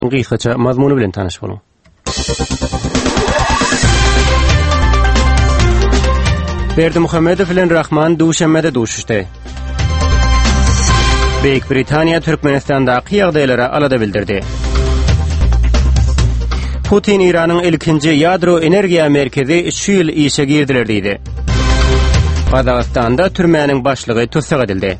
Gıykaça mazmunu bilen tanış bolun. Berdimuhamedov bilen Rahman duşemmede duşuşdy. Büyük Britaniya Türkmenistan'daki ýagdaýlara alada bildirdi. Putin İran'ın ilkinci yadro energiya merkezi şu ýyl işe girdiler diýdi. Kazakstan'da türmäniň başlygy tutsak edildi.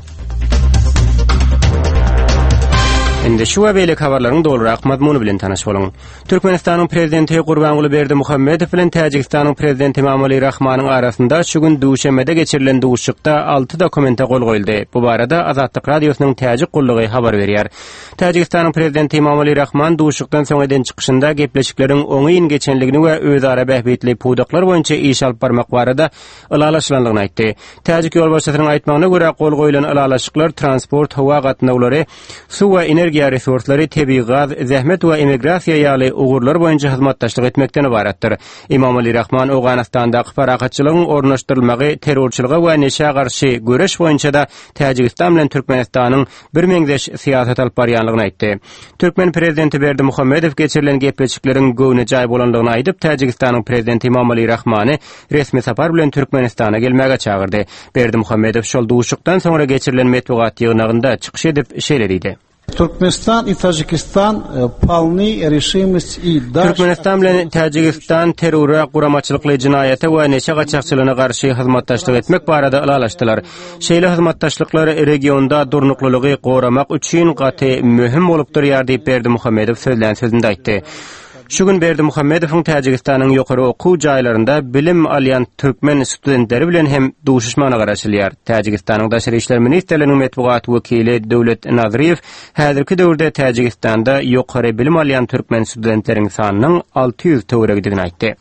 Indi şu we beýle habarlaryň dolrak mazmuny bilen tanaş bolun. Türkmenistanyň prezidenti Gurbanguly Berdimuhamedov bilen Täjikistanyň prezidenti Emomali Rahmanyň arasynda şu gün duşemmede geçirilen duşukda 6 dokumenta gol goýuldy. Bu barada Azatlyk radiosynyň Täjik gullugy habar berýär. Täjikistanyň prezidenti Emomali Rahman duşukdan soň eden çykyşynda gepleşikleriň oňyň geçenligini we özara bähbetli pudaklar boýunça iş alyp barmak barada ılalaşylanlygyny aýtdy. Täjik ýol başçysynyň aýtmagyna görä gol goýulan ılalaşyklar transport, hawa gatnawlary, suw we energiýa resurslary, tebii gaz, zähmet we emigrasiýa ýaly ugurlar boýunça hyzmatdaşlyk etmekden ibaratdyr. Emomali Rahman Awganastandaky parakatçylygyň ornaşdyrylmagy, terrorçylyga we neşe garşy göreş boýunça da Täjikistan bilen Türkmenistanyň bir meňzeş siýasat alyp barýanlygyny aýtdy. Türkmen prezidenti Berdimuhamedov geçirilen gepleşikleriň göwüne jaý bolanlygyny aýdyp, Täjikistanyň prezidenti Emomali Rahmany resmi sapar bilen Türkmenistana gelmäge çagyrdy. Berdimuhamedov şol duşukdan soňra geçirilen metbuat ýygnagynda çykyş edip şeýle Turkmenistan и Таджикистан полны решимость и Türkmenistan bilen Täjikistan terrora, guramaçylykly jinaýata we neşe gaçakçylygyna garşy hyzmatdaşlyk etmek barada ılalaşdylar. Şeýle hyzmatdaşlyklar regionda durnuklylygy goramak üçin gaty möhüm bolup durýar diýip Berdimuhamedov sözünde aýtdy. Şu gün Berdimuhamedowyň Täjikistanyň ýokary okuw jaýlarynda bilim alýan türkmen studentleri bilen hem duşuşmana garaşylýar. Täjikistanyň daşary işler ministrliginiň metbuat wekili Döwlet Naziriýew häzirki döwürde Täjikistanda ýokary bilim alýan türkmen studentleriň sanynyň 600 töweregdigini aýtdy.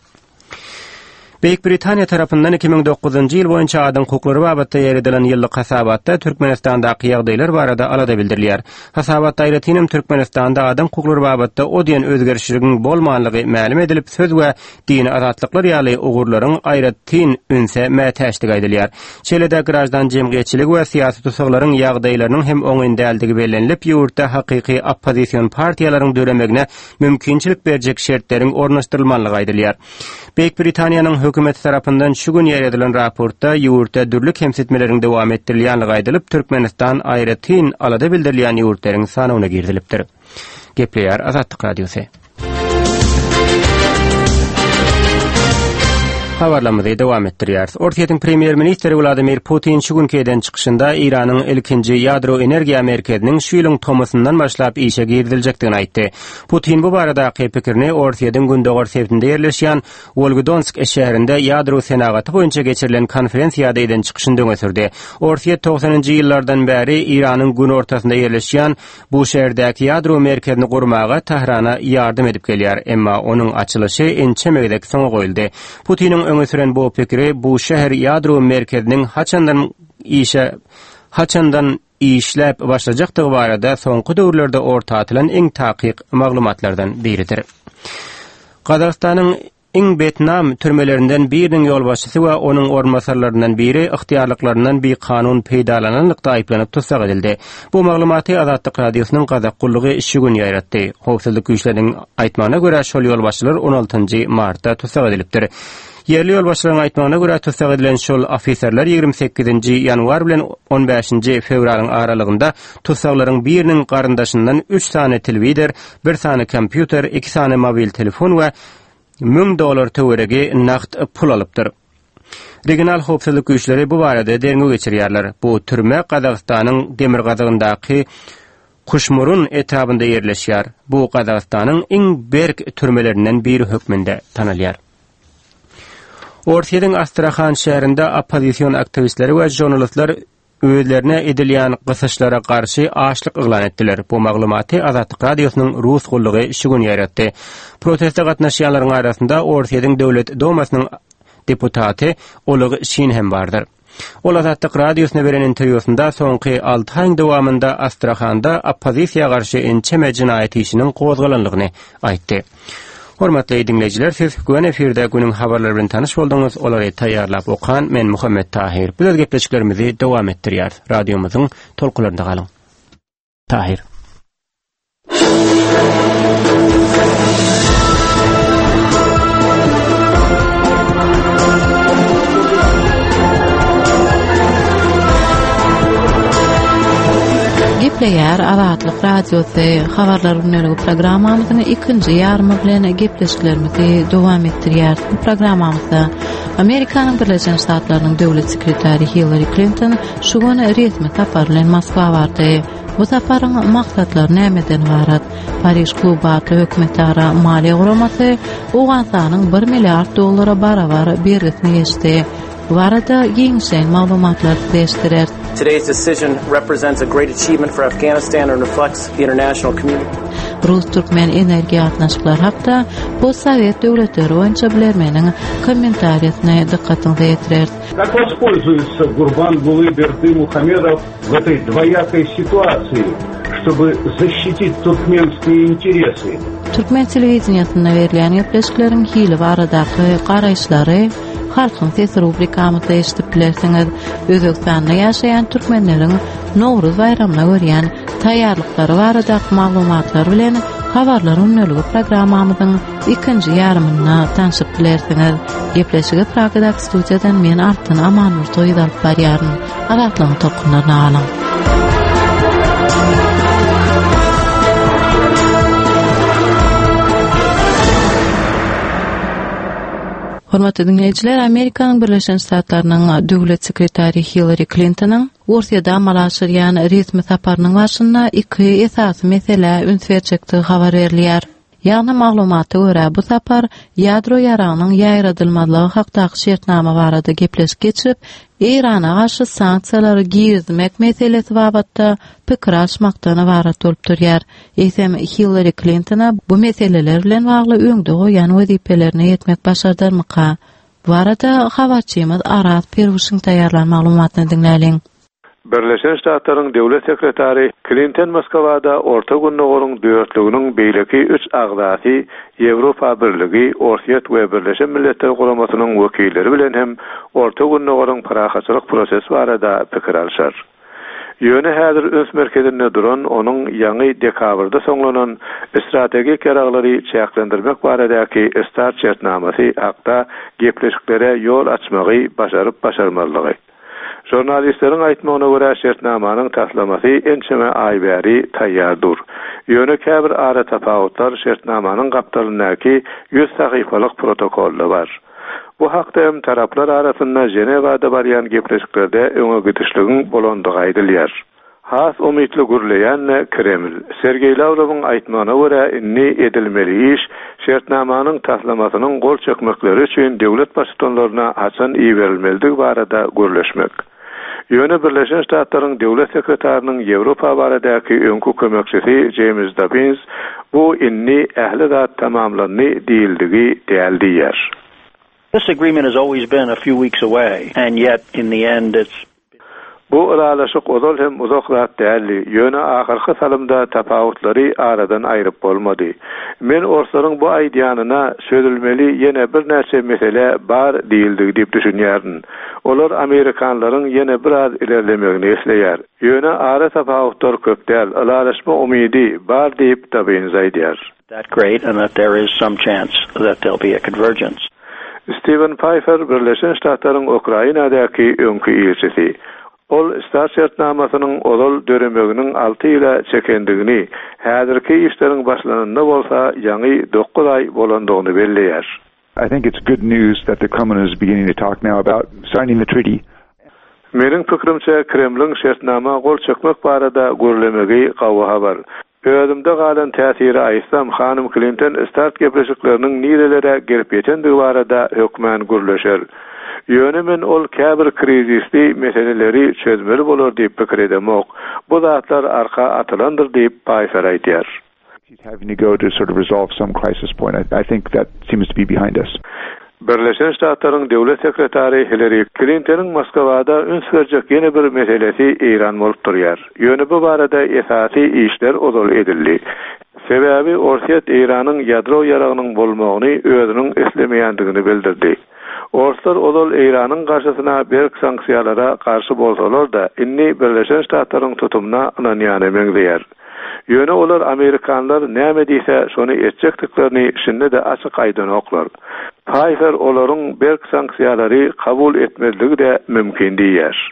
Büyük Britaniya tarapyndan 2009-njy ýyl boýunça adam hukuklary babatda ýeredilen ýyllyk hasabatda Türkmenistandaky ýagdaýlar barada alada bildirilýär. Hasabat daýratynam Türkmenistanda adam hukuklary babatda o diýen özgerişligiň bolmanlygy ma'lum edilip, söz we dini azatlyklar ýaly ugurlaryň aýratyn ünse mätäşdik aýdylýar. Şeýle-de grajdan jemgyýetçilik we syýasy tusaklaryň ýagdaýlarynyň hem oňyn däldigi bellenilip, ýurtda hakyky oppozisiýon partiýalaryň dölemegine mümkinçilik berjek şertleriň ornaşdyrylmalygy aýdylýar. Büyük Britaniýanyň hökümeti tarapyndan şu gün ýeredilen raportda ýurtda dürlük hemsetmeleriň dowam etdirilýänligi aýdylyp, Türkmenistan aýratyn alada bildirilýän ýurtlaryň sanyna girdilipdir. Gepleýär Azatlyk radiosy. Habarlamady dowam etdirýär. Ortaýatyň premier ministri Vladimir Putin şu günkü eden çykyşynda İranyň ilkinji ýadro energiýa merkeziniň şu ýylyň tomasyndan başlap işe girdiljekdigini aýtdy. Putin bu barada pikirini Ortaýatyň gündögör sebitinde ýerleşýän Volgodonsk şäherinde ýadro senagaty boýunça geçirilen konferensiýada eden çykyşynda öňe Ortaýat 90-njy ýyllardan bäri İranyň gün ortasynda ýerleşýän bu şäherdäki ýadro merkezini gurmaga Tehrana ýardym edip gelýär, emma onuň açylyşy ençemegdek soňa goýuldy. Putiniň öňe süren bu pikiri bu şäher ýadro merkeziniň haçandan işläp başlajakdygy barada soňky döwürlerde orta atylan iň takyk maglumatlardan biridir. Kazakstanyň iň betnam türmelerinden biriniň ýolbaşçysy we onuň ornmasarlaryndan biri ıhtiýarlyklaryndan bir kanun peýdalananlykda aýplanyp tutsak edildi. Bu maglumaty Azatlyk radiosynyň Kazak gullugy şu gün ýaýratdy. Howpsuzlyk güýçleriniň aýtmagyna görä şol ýolbaşçylar 16-njy martda tutsak edilipdir. Yerli ýolbaşçylaryň aýtmagyna görä tutsak edilen şol ofiserler 28-nji ýanwar bilen 15-nji fevralyň aralygynda tutsaklaryň biriniň garyndaşyndan 3 sany telewizor, 1 sany kompýuter, 2 sany mobil telefon we $1000 töweregi naqd pul alypdyr. Regional howpsuzlyk güýçleri bu barada derňe geçirýärler. Bu türme Kazakstanyň Demirgazagyndaky Kuşmurun etrabynda ýerleşýär. Bu Kazakstanyň iň berk türmelerinden biri hökmünde tanylýar. Ortaýatyň Astrakhan şäherinde oppozisiýon aktivistleri we jurnalistler özlerine edilýän gysyşlara garşy açlyk yglan etdiler. Bu maglumaty Azatlyk radiosynyň rus gullugy şu gün ýaýratdy. Protesta gatnaşýanlaryň arasynda Ortaýatyň Döwlet Dumasynyň deputaty Oleg Şin hem bardyr. Ol Azatlyk radiosyna beren interwýusynda soňky 6 aýyň dowamında Astrakhanda oppozisiýa garşy ençeme jinaýat işiniň gozgalanlygyny aýtdy. Hormatly dinleyijiler, siz güven efirde günün habarlary bilen tanyş bolduňuz. Olary taýýarlap okan men Muhammed Tahir. Bu gepleşiklerimizi dowam etdirýär. Radiomyzyň tolkularynda galyň. Tahir. dinleyijiler, Azatlyk radiosy habarlar ünlügi programmamyzyň ikinji ýarmy bilen gepleşiklerimizi dowam etdirýär. Bu programmamyzda Amerikanyň Birleşen Ştatlarynyň döwlet sekretary Hillary Clinton şu güni resmi tapar bilen Moskwa bardy. Bu saparyň maksatlary nämeden ibaret? Paris klubatly hökümetara maliýe guramasy Owganyň $1 milliard barabar bergisini geçdi. Bu arada giňişen maglumatlar beşdirer. Today's decision represents a great achievement for Afghanistan and reflects the international community. Rus-Türkmen energiýa atnaşyklar hapda bu Sowet döwletleri boýunça bilermeniň kommentariýasyna dikkatinizi ýetirer. Как воспользуется Гурбангулы Бердымухамедов в этой двоякой ситуации, чтобы защитить туркменские интересы? Türkmen telewizionyasynda berilýän gepleşikleriň hili baradaky garaýşlary Halkyň Sesi rubrikamyzda eşitip bilersiňiz. Özbekistanda ýaşaýan türkmenleriň Nowruz bayramyna görýän taýýarlyklary baradaky maglumatlar bilen habarlar ünlüligi programmamyzyň ikinji ýarmyna tanşyp bilersiňiz. Gepleşigi Pragadan studiýadan men Artyn Amanur toýup alyp barýaryn. Agatlyň tokunlaryny alyň. Hormatly dinleyijiler, Amerikanyň Birleşen Ştatlarynyň döwlet sekretary Hillary Clinton'yň Russiýada amalaşyrýan resmi saparynyň başynda iki esasy mesele üns berjekdigi habar berilýär. Ýagny maglumaty görä bu sapar ýadro ýaranyň ýaýradylmalygy hakdaky şertnama barada gepleşip geçirip, Irana garşy sanksiýalary gizmek meselesi babatda pikir alşmakdan ibaret bolup durýar. Eýsem Hillary Clinton'a bu meseleler bilen bagly öňde goýan wezipelerini ýetmek başardyrmyka? Bu arada habarçymyz Aras Perwişiň taýýarlan maglumatyny dinläliň. Birleşen Ştatlaryň döwlet sekretary Clinton Moskwada Orta Günnäwrüň döwletliginiň beýleki 3 agzasy Ýewropa Birligi, Orsiýet we Birleşen Milletler Guramasynyň wekilleri bilen hem Orta Günnäwrüň parahaçylyk prosesi barada pikir alşar. Ýöne häzir öz merkezinde duran onuň ýangy dekabrda soňlanan strategik ýaraglary çäklendirmek baradaky start şertnamasy hakda gepleşiklere ýol açmagy başaryp başarmalygy. Jurnalistleriň aýtmagyna görä şertnamanyň taslamasy ençeme aý bäri taýýardyr. Ýöne käbir ara tapawutlar şertnamanyň gapdalyndaky 100 sahyfalyk protokolle bar. Bu hakda hem taraplar arasynda Jenewada barýan gepleşiklerde öňe gidişligiň bolandygy aýdylýar. Has umytly gürleýän Kreml, Sergey Lavrowyň aýtmagyna görä inni edilmeli iş şertnamanyň taslamasynyň gol çökmekleri üçin döwlet başçylaryna haçan iýerilmeligi barada görleşmek. Ýöne Birleşen Ştatlaryň döwlet sekretarynyň Ýewropa baradaky öňkü kömekçisi James Dobbins bu inni ähli zat tamamlandy diýildigi däldiýär. This agreement has always been a few weeks away, and yet in the end Bu ulalaşyk ozal hem uzak zat däldi. Ýöne ahyrky salymda tapawutlary aradan aýryp bolmady. Men orsaryň bu aýdýanyna söýülmeli ýene bir näçe mesele bar diýildigi diýip düşünýärdim. Olar Amerikanlaryň ýene biraz ilerlemegini isleýär. Ýöne ara tapawutlar köp däl, ulalaşma umydy bar diýip Dobbins aýdýar. that great, and that there is some chance that there'll be a convergence. Stephen Pfeiffer Birleşen Ştatlaryň Ukrainadaky öňkü elçisi. Ol start şertnamasynyň olal döremeginiň 6 ýyla çekendigini, häzirki işleriň başlananda bolsa ýangy 9 aý bolandygyny belleýär. I think it's good news that the Kremlin is beginning to talk now about signing the treaty. Meniň pikirimçe Kremlin şertnama gol çökmek barada görlemegi gawa bar. Özümde galan täsiri aýsam, Hanım Clinton start gepleşikleriniň nirelere gelip ýetendigi barada hökmän gürleşer. Ýöne men ol käbir krizisli meseleleri çözmeli bolar diýip pikir edemok. Bu zatlar arka atylandyr diýip Pfeiffer aýdýar. He's having to go to sort of resolve some crisis point. I think that seems to be behind us. Birleşen Ştatlaryň döwlet sekretary Hillary Clinton'yň Moskwada üns berjek ýene bir meselesi Iran bolup durýar. Ýöne bu barada esasy işler ozal edildi. Sebäbi Orsiýet Iranyň ýadro ýaragynyň bolmagyny özüniň islemeýändigini bildirdi. Orslar ozal Iranyň garşysyna berk sanksiýalara garşy bolsalar da inni Birleşen Ştatlaryň tutumuna ananýany meňzeýär. Ýöne olar Amerikanlar näme diýse şonu etjekdiklerini şinde de açyk aýdanoklar. Pfeiffer olaryň berk sanksiýalary kabul etmezligi de mümkin diýär.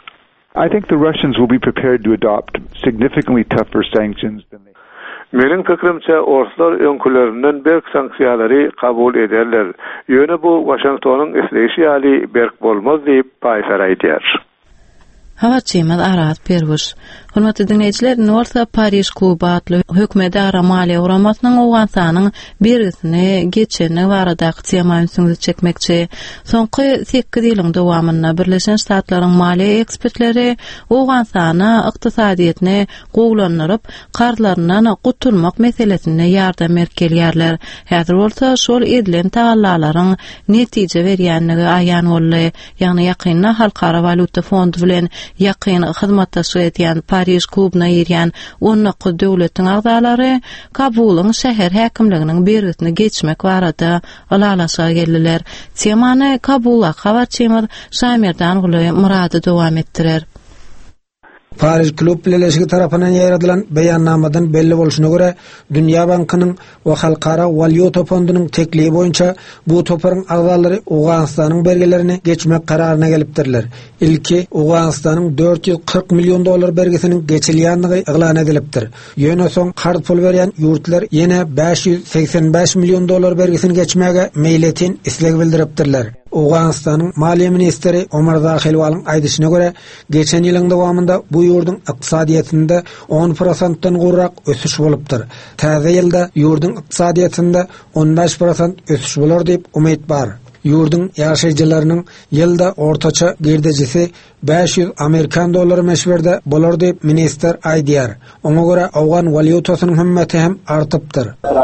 I think the Russians will be prepared to adopt significantly tougher sanctions than they. Menin fikrimçe Oruslar öňkülerinden berk sanksiýalary kabul ederler. Ýöne bu Washingtonyň isleýişi ýaly berk bolmaz diýip paýsar aýdýar. Havaçymyz Arat Perwuş. Hurmatly dinleýijiler, North Paris kluby atly hökümdara maliýe uramasynyň Owgansanyň birisini geçeni baradaky temany süňzi çekmekçi. Soňky 8 ýylyň dowamynda Birleşen Ştatlaryň maliýe ekspertleri Owgansany ykdysadyýetini gowlandyryp, karlaryndan gutulmak meselesine ýardam berýärler. Häzir bolsa şol edilen tagallalaryň netije berýänligi aýan boldy. Ýagny ýakynda Halkara Valuta Fondy bilen ýakyn hyzmatdaşlyk etýän Paris klubyna ýerýän 10 döwletiň agdalary Kabulyň şäher häkimliginiň berisini geçmek barada alalaşa geldiler. Temany Kabula habarçymyz Şamerdan Guly Murady dowam etdirer. Paris Klub Birleşigi tarapyndan ýaradylan beýannamadan belli bolşuna görä, Dünýä Bankynyň we Halkara Valyuta Fondynyň teklibi boýunça bu toparyň agdalary Owganistanyň bergelerini geçmek kararyna gelipdirler. Ilki Owganistanyň $440 milyon bergisiniň geçilýänligi eglan edilipdir. Ýöne soň kart pul berýän ýurtlar ýene $585 milyon bergisini geçmäge meýletin isleg bildiripdirler. Owganistanyň Maliýe ministri Omar Zahilwalyň aýdyşyna görä, geçen ýylyň dowamynda bu ýurdun ykdysadyýetinde 10%-dan gurrak ösüş bolupdyr. Täze ýylda ýurdun ykdysadyýetinde 15% ösüş bolar diýip umyt bar. Ýurdun ýaşaýjylarynyň ýylda ortaça girdejisi $500 meşberde bolar diýip minister aýdýar. Oňa görä awgan valyutasynyň hymmeti hem artypdyr.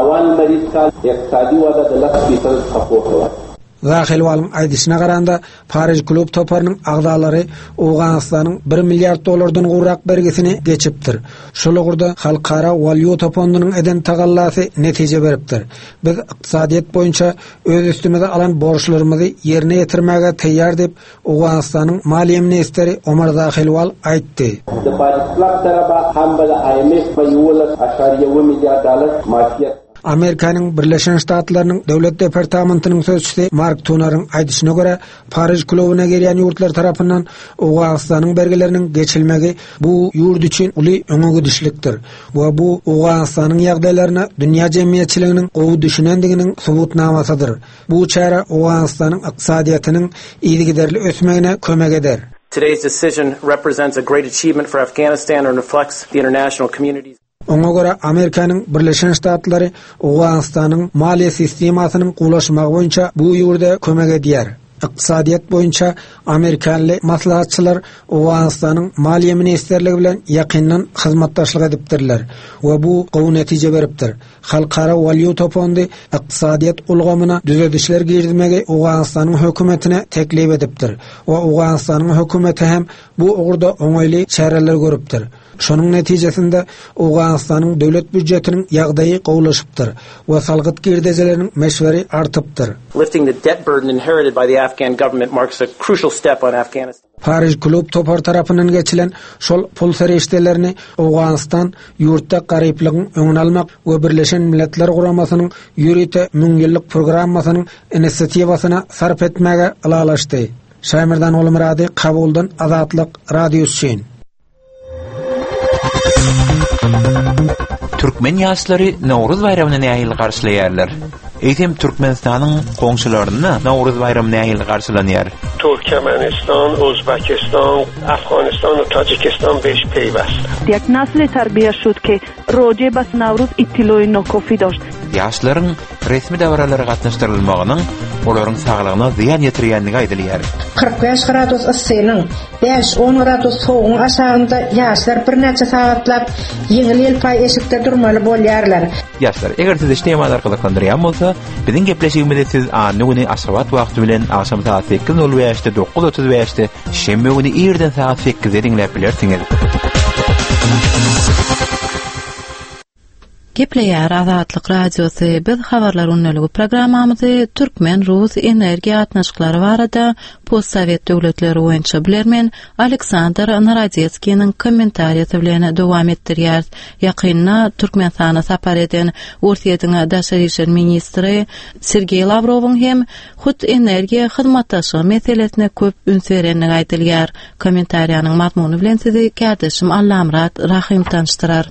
Zahilwalyň aýdyşyna garanda Paris klub toparynyň agdalary Owganistanyň $1 milyard gurrak bergisini geçipdir. Şol ugurda Halkara Valyuta Fondynyň eden tagallasy netije beripdir. Biz ykdysadyýet boýunça öz üstümize alan borçlarymyzy ýerine ýetirmäge teýýar diýip Owganistanyň Maliýe ministri Omar Zahilwal aýtdy. Amerikanyň Birleşen Ştatlarynyň döwlet departamentining sözçüsi Mark Tunaryň aýdyşyna görä, Paris klubyna gelýän ýurtlar tarapyndan Owganistanyň bergileriniň geçilmegi bu ýurt üçin uly öňügidişlikdir. We bu Owganistanyň ýagdaýlaryna dünýä jemgyýetçiliginiň gowy düşünendiginiň subutnamasydyr. Bu çara Owganistanyň ykdysadyýetynyň ýygyderli ösmegine kömek eder. Today's decision represents a great achievement for Afghanistan and reflects the international community's. Oňa görä Amerikanyň Birleşen Ştatlary Owganistanyň maliýe sistemasynyň gulaşmagy boýunça bu ýurda kömek edýär. Ykdysadyýet boýunça Amerikanly maslahatçylar Owganistanyň maliýe ministerligi bilen ýakyndan hyzmatdaşlyk edipdirler we bu gowy netije beripdir. Halkara Valyuta Fondy ykdysadyýet ulgamyna düzelişler girdirmegi Owganistanyň hökümetine teklip edipdir we Owganistanyň hökümeti hem bu ugurda oňaýly çareler görüpdir. Şonuň netijesinde Owganistanyň döwlet büdjetiniň ýagdaýy gowlaşypdyr we salgyt girdejeleriň meşweri artypdyr. Lifting the debt burden inherited by the Afghan government marks a crucial step on Afghanistan. Paris klub topar tarapyndan geçilen şol pul serişdelerini Owganistan ýurtda garyplygyň öňüne almak we Birleşen Milletler Guramasynyň ýürüte müňillik programmasynyň inisiatiwasyna sarp etmäge alalaşdy. Şamerdan Olmurady, Kabuldan Azatlyk Radiosyny. Türkmen ýaşlary Nowruz bayramyny nähili garşylaýarlar. Eýtem Türkmenistanyň goňşularyny Nowruz bayramyny nähili garşylanýar. Türkmenistan, Özbekistan, Afganistan ve Tacikistan beş peýwast. Yak nasly tarbiýa şutki roje bas Nowruz ittiloy nokofi dost. Ýaşlaryň resmi dawralara gatnaşdyrylmagynyň olaryň saglygyna ziýan ýetirýänligi aýdylýar. 45 gradus yssynyň 5-10 gradus soğugyň aşagynda ýaşlar bir näçe sagatlap ýeňil ýelpay eşikde durmaly bolýarlar. Ýaşlar, eger siz işleýän arkalyklandyrýan bolsa, biziň gepleşigimizde siz anyny aşabat wagty bilen akşam saat 8:05-de 9:35-de şembe güni ýerden saat 8-de dinläp bilersiňiz. Gepleýär Azatlyk radiosy biz habarlar unnaligi programmamyzy Türkmen Rus energiýa atnaşyklary barada postsovet döwletleri boýunça bilermen Aleksandr Narodetskiň kommentariýasy bilen dowam etdirýär. Ýakynda Türkmenistana sapar eden Ursiýanyň daşary işler ministri Sergey Lavrowyň hem hut energiýa hyzmatdaşygy meselesine köp üns berenligi aýdylýar. Kommentariýanyň mazmuny bilen sizi kardeşim Allamrat Rahim tanıştyrar.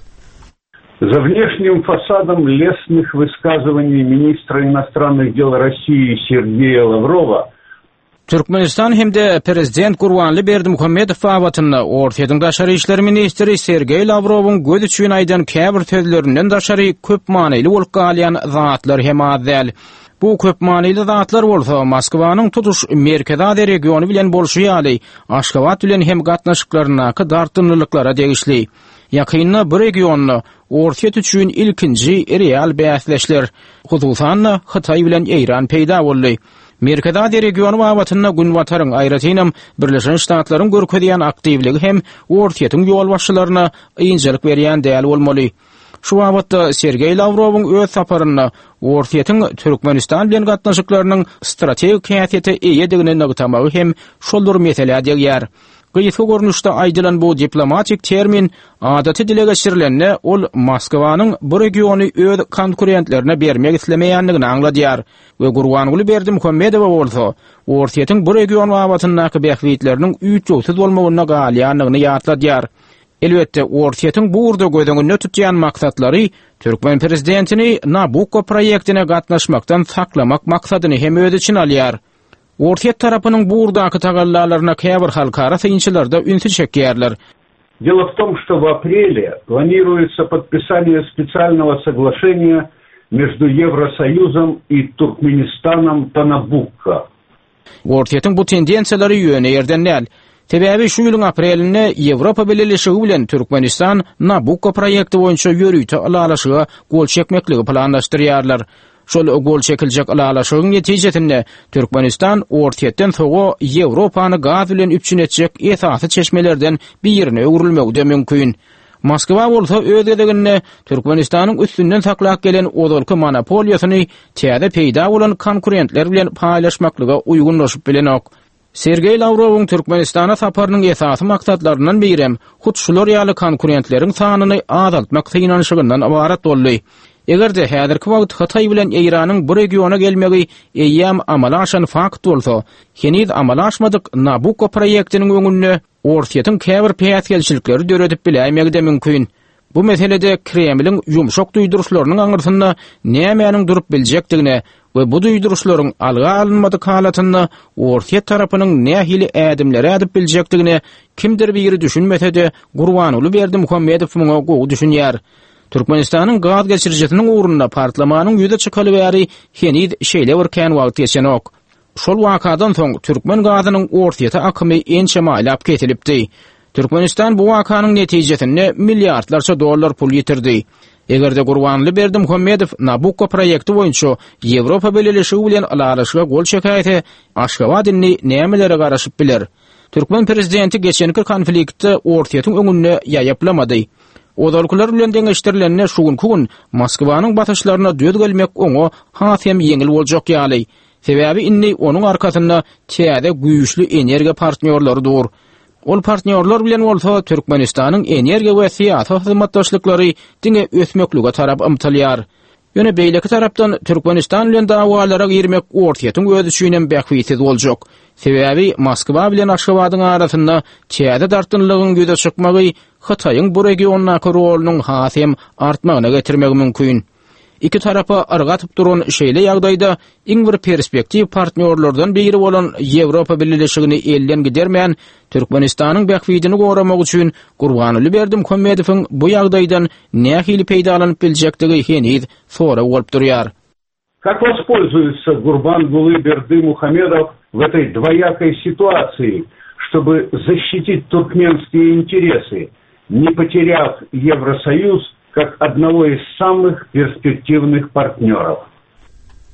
За внешним фасадом лестных высказываний министра иностранных дел России Сергея Лаврова Türkmenistan hemde prezident Gurbanly Berdimuhammedow watyny ortaýadyň daşary işler ministri Sergey Lavrowyň göz üçin aýdan käbir sözlerinden daşary köp manyly bolup galýan zatlar hem azdäl. Bu köp manyly zatlar bolsa Moskwanyň tutuş merkezi regiony bilen bolşy ýaly Aşgabat bilen hem gatnaşyklaryna dartynlyklara degişli. Ýakynda bu regiony ortaýat üçin ilkinji real bäsleşler, hususan Hytaý bilen Eýran peýda boldy. Merkezi regiony watyna gün wataryň aýratynam Birleşen Ştatlaryň görkezýän aktivligi hem ortaýatyň ýol başçylaryna ýyňjylyk berýän däl bolmaly. Şu wagtda Sergey Lavrowyň öz saparyny ortaýatyň Türkmenistan bilen gatnaşyklarynyň strategik häsiýeti eýedigini nagtamagy hem şoldur mesele edýär. Gıýsy görnüşde aýdylan bu diplomatik termin adaty dile geçirilende ol Moskwanyň bu regiony öz konkurentlerine bermek islemeýändigini aňladýar we Gurbanly Berdimuhammedow bolsa ortaýatyň bu region wagtyndaky bähwitleriniň üýtjüsiz bolmagyna galýanlygyny ýatladýar. Elbetde ortaýatyň bu urda gözüňde tutýan maksatlary Türkmen prezidentini Nabucco proýektine gatnaşmakdan saklamak maksadyny hem öz için alýar. Ortaýat tarapynyň bu urdaky tagallalaryna käbir halkara synçylarda ünsü çekýärler. Дело в том, что в апреле планируется подписание специального соглашения между Евросоюзом и Туркменистаном по Набукко. Ortaýatyň bu tendensiýalary ýöne ýerdenläl. Sebäbi şu ýylyň aprelinde Ýewropa Birleşigi bilen Türkmenistan Nabucco proýekti boýunça ýörüýte alalaşyga gol çekmekligi planlaşdyrýarlar. Şol gol çekiljek alalaşygyň netijesinde Türkmenistan ortaýatdan soňra Ýewropany gaz bilen üpçün etjek esasy çeşmelerden birine öwrülmegi de mümkin. Moskwa bolsa öz edeginde Türkmenistanyň üstünden saklap gelen odolky monopoliýasyny täze peýda bolan konkurentler bilen paýlaşmaklyga uýgunlaşyp bilenok. Sergey Lavrowyň Türkmenistana saparynyň esasy maksatlarynyň biri hut şular ýaly konkurentleriň sanyny azaltmak synanyşygyndan ibaret boldy. Egerde häzirki wagt Hytaý bilen Eýranyň bu regiona gelmegi eýýam amala aşan fakt bolsa, heniz amala aşmadyk Nabucco proýektiniň öňünde ortaýatyň käbir peýatgelçilikleri döredip bilämegi de mümkin. Bu meselede Kremliň ýumşak duýduruşlarynyň aňyrtynda nämäniň durup biljekdigine we bu duýduruşlaryň alga alınmadyk halatyny ortaýat tarapynyň nähili ädimleri edip biljekdigine kimdir biri düşünmese de Gurbanly Berdimuhammedow muňa gowy düşünýär. Türkmenistanyň gaz geçirjisiniň uğrunda partlamanyň ýüze çykaly bäri heniz şeýle bir kän wagt ýeşenok. Şol wakadan soň Türkmen gazynyň ortaýata akymy ençe maýlap ketilipdi. Türkmenistan bu wakanyň netijesinde milliardlarça dollar pul ýitirdi. Egerde Gurbanly Berdimuhammedow Nabucco proýekti boýunça Ýewropa Birleşigi bilen alalaşyga gol çekäýse, Aşgabatyny nämelere garaşyp biler. Türkmen prezidenti geçenki konfliktde ortaýatyň öňünde ýaýaplamady. Odalkylar bilen deňeşdirilende şugunky gün Moskwanyň batyşlaryna död gelmek oňa hasem ýeňil boljak ýaly. Sebäbi inni onuň arkasynda täze güýçli energiýa partnerleri dur. Ol partnerler bilen bolsa Türkmenistanyň energiýa we syýasat hyzmatdaşlyklary diňe ösmeklige tarap ymtylýar. Ýöne beýleki tarapdan Türkmenistan bilen dawalara girmek ortaýatyň öz üçinem bähwisiz boljak. Sebäbi Moskwa bilen Aşgabatyň arasynda täze dartynlygyň göze çykmagy Hytaýyň bu regiondaky rolunyň hasem artmagyna getirmegi mümkin. İki tarapa argatyp duran şeýle ýagdaýda iň bir perspektiv partnerlerden biri bolan Ýewropa Birleşigini elden gidermeýän Türkmenistanyň bähwidini goramak üçin Gurbanly Berdimuhammedowyň bu ýagdaýdan nähili peýdalanyp biljektigi heniz sora bolup durýar. Как воспользуется Гурбангулы Бердымухамедов в этой двоякой ситуации, чтобы защитить туркменские интересы, не потеряв Евросоюз как одного из самых перспективных партнеров?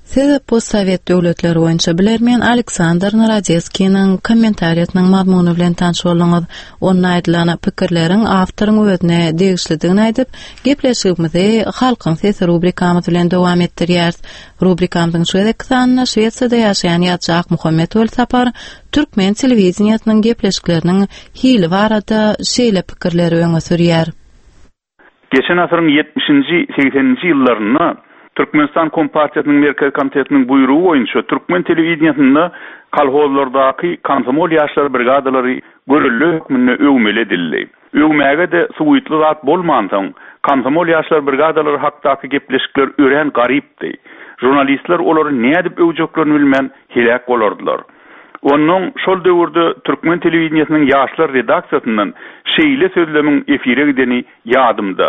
Siz postsovet döwletleri boýunça bilermen Aleksandr Narodetskiň kommentariýatynyň mazmuny bilen tanış bolýaňyz. Onun aýdylan pikirleriň awtoryň özüne degişlidigini aýdyp, gepleşigimizi halkyň sesi rubrikamyz bilen dowam etdirýär. Rubrikamyzyň şu edeki sanyna Şweýçarda ýaşaýan ýazgy Akmuhammed Sapar türkmen telewizionasynyň gepleşikleriniň hili barada şeýle pikirleri öňe sürýär. Geçen asyryň 70-nji 80-nji ýyllarynda Türkmenistan Kompartiýasynyň Merkez Komitetining buýrugy boýunça türkmen telewizionasynda kolhozlardaky komsomol ýaşlar brigadalary görüllü hökmüne öwmeli edildi. Öwmäge de suwytly zat bolmansaň, komsomol ýaşlar brigadalary hakdaky gepleşikler ören garypdy. Jurnalistler olary nädip öwjeklerini bilmän helak bolardylar. Onun şol döwürde türkmen telewizionasynyň ýaşlar redaksiýasyndan şeýle sözlemiň efire gideni ýadymda.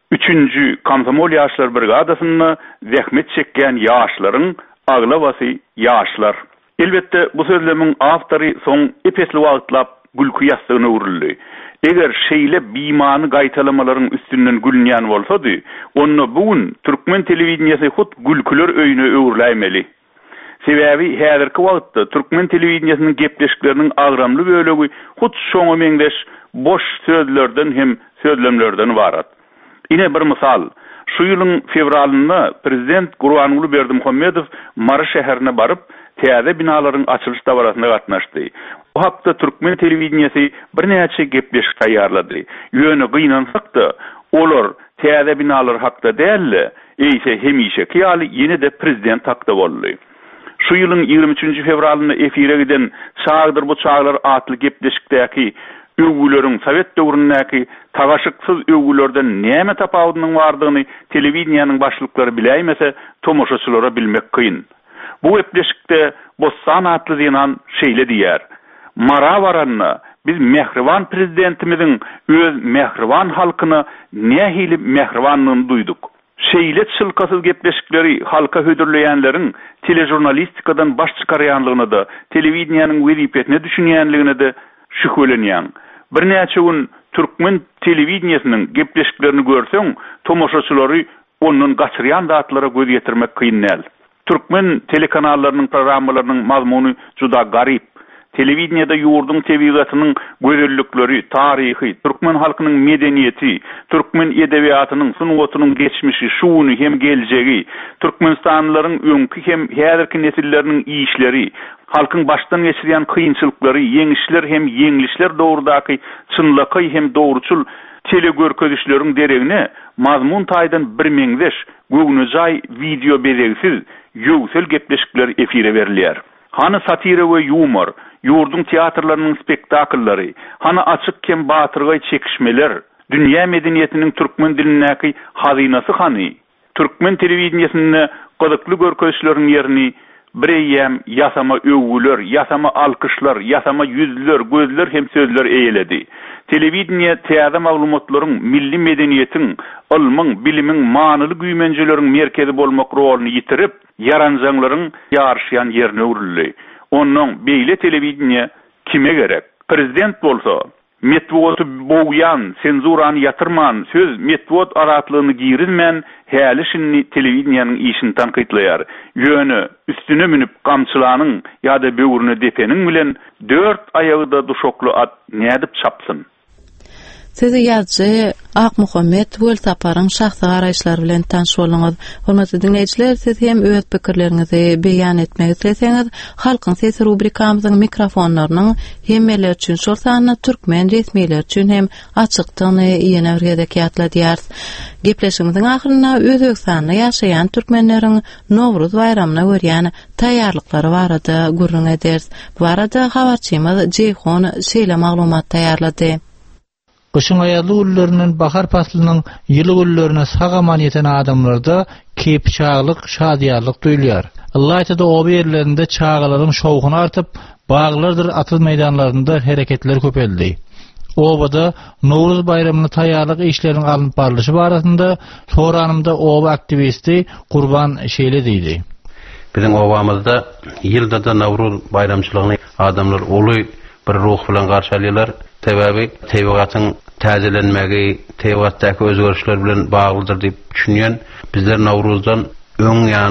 3-nji komsomol ýaşlar brigadasyna zähmet çekýän ýaşlaryň aglabasy ýaşlar. Elbetde bu sözlemiň awtory soň epesli wagtlap gülkü ýastygyna urildi. Eger şeýle bimany gaýtalamalaryň üstünden gülnýän bolsady, onu bugün türkmen telewizionyasy hut gülküler öýüne öwürläýmeli. Sebäbi häzirki wagtda türkmen telewizionyasynyn gepleşikleriniň agramly bölegi hut şoňa meňdeş boş sözlerden hem sözlemlerden barat. Ine bir misal, şu ýylyň fevralynda prezident Gurbanuly Berdimuhammedow Mara şäherine baryp, täze binalaryň açylyş dawrasyna gatnaşdy. Bu hakda türkmen telewizionyasy bir näçe gepleşik taýýarlady. Ýöne gynansak-da, olar täze binalar hakda dälle, eýse hemişe ýaly ýene de prezident hakda boldy. Şu ýylyň 23-nji fevralynda efire giden çağdır bu çağlar atly gepleşikdäki öwgüleriň Sowet döwründäki tagaşyksyz öwgülerden näme tapawudynyň bardygyny telewizionyanyň başlyklary biläýmese, tomoşaçylara bilmek kyn. Bu gepleşikde Bossan atly diýen şeýle diýär. Mara baranna biz mehriban prezidentimiziň öz mehriban halkyna nähili mehribanlygyny duýduk. Şeýle çylkasyz gepleşikleri halka hödürleýänleriň telejurnalistikadan baş çykarýanlygyny da, telewizionyanyň wezipetine düşünýänligini de şühülenýän. Bir näçe gün türkmen telewizionyanyň gepleşiklerini görseň, tomoşaçylary onuň gaçyrýan zatlara göz getirmek kynnyl. Türkmen telekanallarynyň programmalarynyň mazmuny juda garyp. Telewizionyada ýurdun tebigatynyň gözellikleri, taryhy, türkmen halkynyň medeniýeti, türkmen edebiýatynyň, sunuwatynyň geçmişi, şuwuny hem geljegi, türkmenistanlylaryň öňkü hem häzirki nesilleriniň işleri, halkyň başdan geçirýän kynçylyklary, yeňişler hem yeňilişler dogrudaky çynlaky hem dogruçul telegörkezişleriň deregine mazmun taýdan bir meňdeş göwnüjay video bezegsiz ýöwsel gepleşikler efire berilýär. Hany satira we humor, ýurdun teatrlarynyň spektakllary, hany açyk kem batyrga çekişmeler, dünýä medeniýetiniň türkmen dilindäki hazynasy hany. Türkmen telewizionyasynda gydykly görkezişleriň ýerini bireýem ýasama öwgüler, ýasama alkyşlar, ýasama ýüzler, gözler hem sözler eýeledi. Telewizionýa täze maglumatlaryň, milli medeniýetiň, ilmiň, bilimiň manyly güýmenjeleriň merkezi bolmak roluny ýitirip, ýaranjaňlaryň ýarşýan ýerine urildi. Onuň beýle telewizionya kime gerek? Prezident bolsa, metwoty boğyan, senzurany ýatyrman, söz metwot aratlygyny girizmän, häli şinni telewizionyanyň işini tanqidlaýar. Ýöne üstüne minip gamçylanyň ýa-da böwrüne depeniň bilen 4 aýagyda duşokly at nädip çapsyn. Siz ýazgy Akmuhammed Saparyň şahsy garaýşlary bilen tanış bolňyz. Hormatly dinleýijiler, siz hem öz pikirleriňizi beýan etmek isleseňiz, halkyň sesi rubrikamyzyň mikrofonlarynyň hemmeler üçin şol sanyna türkmen resmiýetler üçin hem açykdygyny ýene bir gedekýatla diýär. Gepleşigimiziň ahyryna Özbekistanda ýaşaýan türkmenleriň Nowruz bayramyna görýän taýýarlyklary barada gurrun ederiz. Bu arada habarçymyz Jeyhon şeýle maglumat taýýarlady. Kışın ayarlı güllerinin bahar faslıının yılı güllerine sağaman yeten adamlarda keyip çağlık, şadiyarlık duyuluyor. Allah'ta o yerlerinde çağların şovkunu artıp, bağlardır atıl meydanlarında hareketler köpeldi. Obada Nowruz bayramını taýýarlyk işlerinin alınıp barlyşy barasında soranymda oba aktivisti Gurban şeýle diýdi. Biziň obamyzda ýylda da Nowruz bayramçylygyny adamlar uly bir ruh bilen garşy alýarlar. Sebäbi tebigatyň täzelenmegi, tebigatdaky özgörüşler bilen baglydyr diýip düşünýän bizler Nowruzdan öň ýany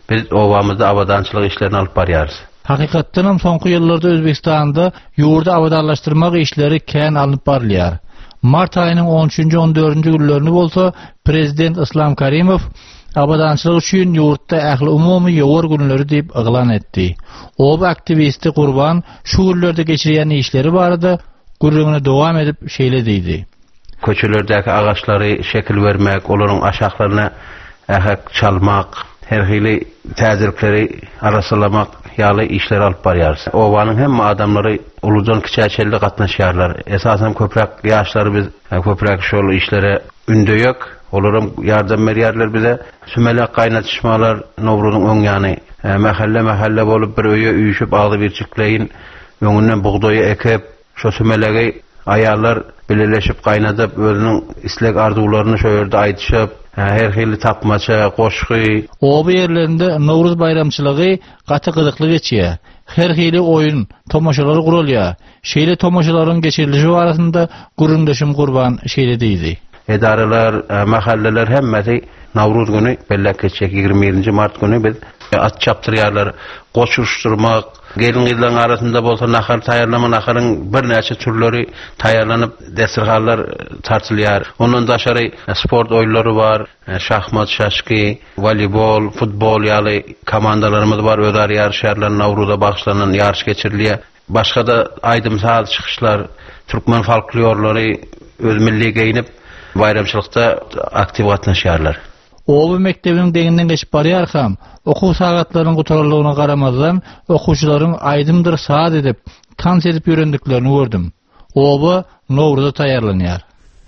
biz obamızda abadançılık işlerini alıp barýarys. Hakykatdan hem soňky ýyllarda Özbekistanda ýurda abadanlaşdyrmak işleri kän alınıp barylýar. Mart aýynyň 13-14 günlerini bolsa prezident Islom Karimov abadançylyk üçin ýurtda ähli umumy ýowar günleri diýip eglan etdi. O aktivisti Gurban şu günlerde geçirýän işleri barada gurruguna dowam edip şeýle diýdi. Köçelerdäki agaçlary şekil bermek, olaryň aşaklaryna ähak çalmak, her hili täzirlikleri arasalamak ýaly işler alyp barýarys. Owanyň hemme adamlary uludan kiçäçelde gatnaşýarlar. Esasen köprek ýaşlary biz köprek şol işlere ündeýek. Olaram yardım berýärler bize. Sümelek gaýnatışmalar Nowruzyň öň ýany. Mahalle bolup bir öýe üýüşüp aly bir çykleýin öňünden bugdoýy ekip, şo sümelegi aýallar bileleşip gaýnadyp özüniň isleg arzularyny şo ýerde aýdyşyp, her hili tapmaça, goşgy. O yerlerinde Nowruz bayramçylygy gaty gyzykly geçýär. Her hili oyun, tomaşalary gurulýar. Şeýle tomaşalaryň geçirilişi barasynda gurundaşym Gurban şeýle diýdi. Edareler, mahalleler hemmeti Navruz günü bellek geçecek 27. Mart günü biz at çaptırýarlar, goşuşturmak, gelin ýyllaryň arasynda bolsa nahar taýýarlama, naharyň bir näçe türleri taýýarlanyp destirhallar tartylýar. Ondan daşary sport oýunlary bar, şahmat, şaşky, voleybol, futbol ýaly komandalarymyz bar, öder ýarşarlar Nawruzda bagşlanan ýarş geçirilýär. Başga da aýdymsal çykyşlar, türkmen folklorlary öz milli geyinip bayramçylykda aktiv gatnaşýarlar. Oğlu mektebinin deňinden geçip barýar ham, okuw sagatlarynyň gutarlygyna garamazdan okuwçylaryň aýdymdyr saat edip, tans edip ýörendiklerini gördüm. Oğlu Nowruzda taýýarlanýar.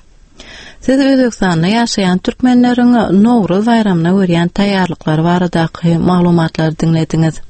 Siz Özbekistanda ýaşaýan türkmenleriň Nowruz bayramyna görýän taýýarlyklary baradaky maglumatlary dinlediňiz.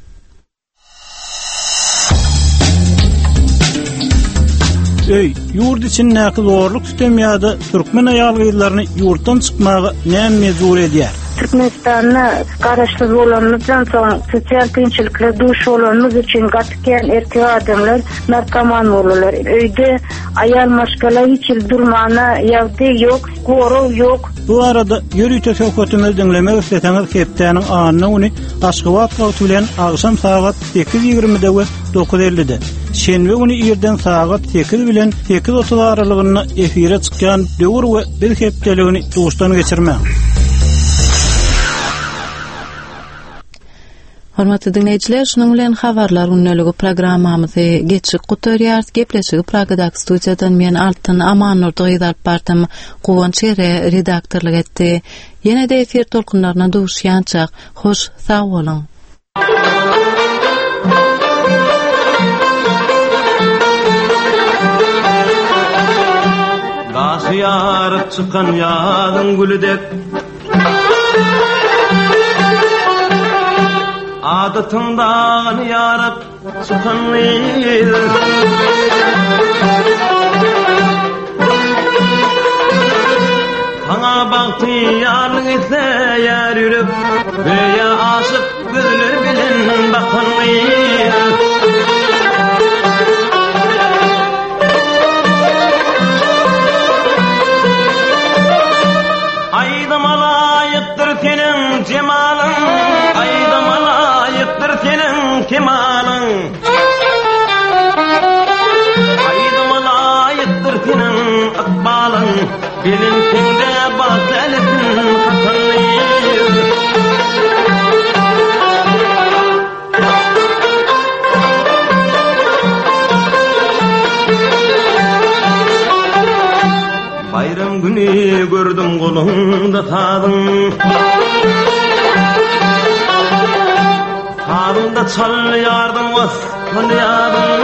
Yurt için näki zorluk tutemýärdi, türkmen aýalgylaryny ýurtdan çykmagy näme mezur edýär? Türkmenistan'a garaşly bolanlardan soň sosial kynçylyklar duş bolanlar üçin gatken erkek adamlar narkoman bolurlar. Öýde aýal maşgala hiç durmana ýagdy ýok, goro ýok. Bu arada ýörüýte söhbetimiz dinlemek isteseňiz hepdäniň anyny uny Aşgabat wagty bilen agşam saat 8:20-de we 9:50-de. Şenbe günü ýerden saat 8 bilen 8:30 aralygynda efire çykýan döwür we bir hepdeligini duşdan geçirmek. Hormatly dinleyijiler, şunun bilen habarlar ünneligi programmamyzy geçik gutarýar. Gepleşigi Pragadaky studiýadan men Altyn Amanur doýdap bardym. Gowançere redaktorlyk etdi. Ýene-de efir tolkunlaryna duşýançak. Hoş, sag bolun. Gaşyar çykan ýazyň gülüdek adatyndan ýarap çykan ýyl Taňa bagty ýalyň isleýär ýürüp beýa aşyk gözler bilen bakan ýyl Cemalyň aýdama laýykdyr senin kemalyň aýdama laýykdyr senin akbalyň bilinçinde batylysyň hakylyň bayram güni gördüm golunda tadyň Ağrında çalıyardım vaslanıyardım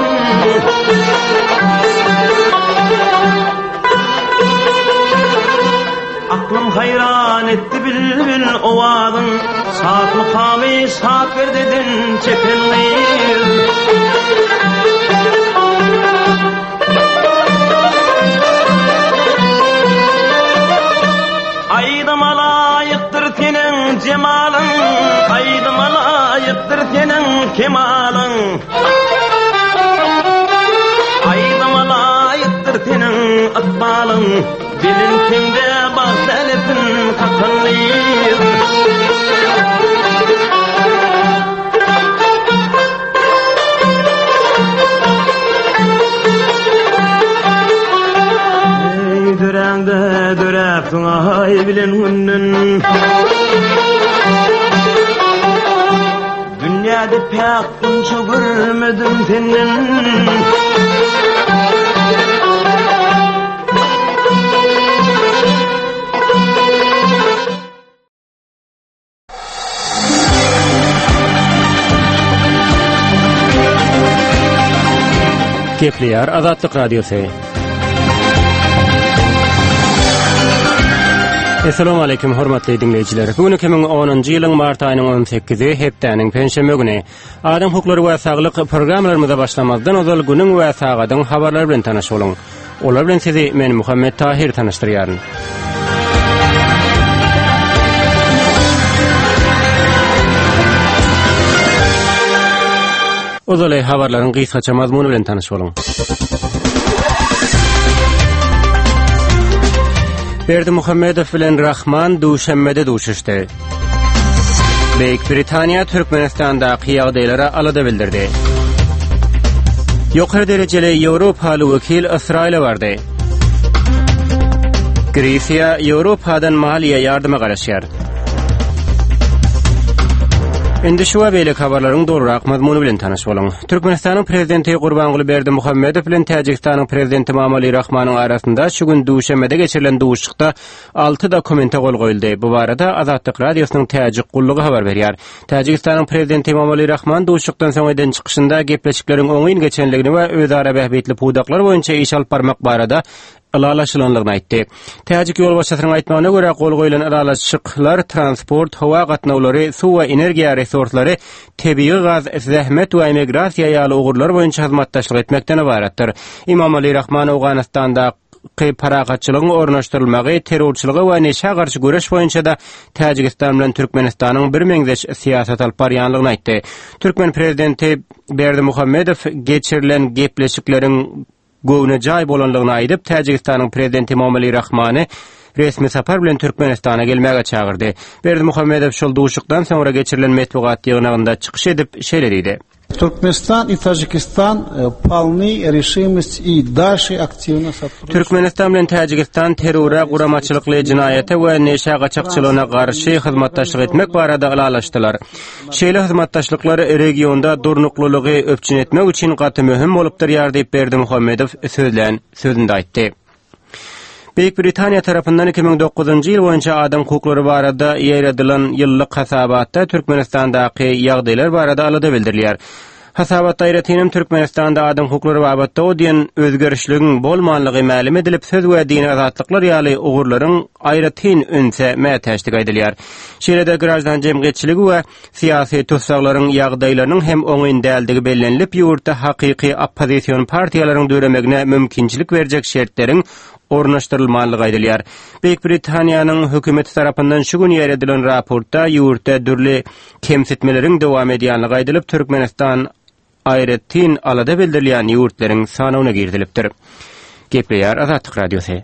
Aklım hayran etti bil ovadın Saat mukami saat ver dedin çekenliyim Aydama layıktır senin cemalın Aydama layıktır senin kemalyň Aydama layıktır senin akbalyň bilinçinde batylysyň hakylyň bilen günnün dünyada pek bunça görmedim senin Kepler Azatlyk Radiosu. Assalamu alaykum hormatly dinleyijiler. Bugün 2010-njy ýylyň mart aýynyň 18-i hepdeniň penşeme güni. Adam hukuklary we saglyk programmalarymyza başlamazdan özel günüň we sagatyň habarlary bilen tanaşyp Olar bilen sizi men Muhammed Tahir tanıştyrýaryn. Ozalay habarlaryň gysgaça mazmuny bilen tanışyp Berdi Muhammedow bilen Rahman duşanmede duşuşdy. Beýik Britaniýa Türkmenistanda ýagdaýlara alada bildirdi. Ýokary derejeli Ýewropaly wekil Israila bardy. Grisiýa Ýewropadan maliýe ýardyma garaşýar. Endi şu beýlek habarlaryň dolurak mazmuny bilen tanaşyp bolan. Türkmenistanyň prezidenti Gurbanguly Berdi Muhammedow bilen Täjikistanyň prezidenti Mamali Rahmanyň arasynda şu gün duşanmede geçirilen duşuşykda 6 dokumenta gol goýuldy. Bu barada Azatlyk Radiosynyň Täjik gullugy habar berýär. Täjikistanyň prezidenti Mamali Rahman duşuşykdan soň eden çykyşynda gepleşikleriň oňyn geçenligini we özara bähbetli pudaklar boýunça iş alyp barmak barada alalaşylanlygyny aýtdy. Täjik ýol başçysynyň aýtmagyna görä gol goýulan alalaşyklar transport, hawa gatnawlary, suw we energiýa resurslary, tebii gaz, zähmet we emigrasiýa ýaly ugurlar boýunça hyzmatdaşlyk etmekden ibaratdyr. Imamali Rahman Awganistanda paragatçylygyň ornaşdyrylmagy, terrorçylyga we neşe garşy göreş boýunça da Täjikistan bilen Türkmenistanyň bir meňzeş siýasat alyp barýanlygyny aýtdy. Türkmen prezidenti Berdi Muhammedow geçirilen gepleşikleriň gowna jaý bolanlygyny aýdyp, Täjikistanyň prezidenti Mamali Rahmany resmi sapar bilen Türkmenistana gelmäge çagyrdy. Berdi Muhammedow şol duşukdan soňra geçirilen metbuat ýygnagynda çykyş edip şeýle diýdi. Turkmenistan и Таджикистан полны решимость и дальше активно сотрудничать. Türkmenistan bilen Täjikistan terrora, guramaçylykly jinayata we neşe gaçakçylygyna garşy hyzmatdaşlyk etmek barada alalaşdylar. Şeýle hyzmatdaşlyklar regionda durnuklulygy öpçün etmek üçin gaty möhüm bolupdyr ýardyp Berdi Muhammedow sözünde aýtdy. Beýik Britaniýa tarapyndan 2009-njy ýyl boýunça adam hukuklary barada ýeredilen ýyllyk hasabatda Türkmenistandaky ýagdaýlar barada alada bildirilýär. Hasabat daýratynam Türkmenistanda adam hukuklary babatda o diýen özgerişligiň bolmanlygy ma'lum edilip, söz we dini azatlyklar ýaly ugurlaryň aýratyn önse mätäşdik aýdylýar. Şeýle-de grajdan jemgyýetçiligi we syýasy tutsaklaryň ýagdaýlarynyň hem oňyn däldigi bellenilip, ýurtda hakyky oppozisiýon partiýalaryň döramegine mümkinçilik berjek şertleriň ornaşdyrylmalygy aýdylýar. Beýik Britaniýanyň hökümeti tarapyndan şu gün ýeredilen raportda ýurtda dürli kemsitmeleriň dowam edýänligi aýdylyp, Türkmenistan aýratyn alada bildirilýän ýurtlariň sanawyna girdilipdir. Gepleýär Azatlyk Radiosy.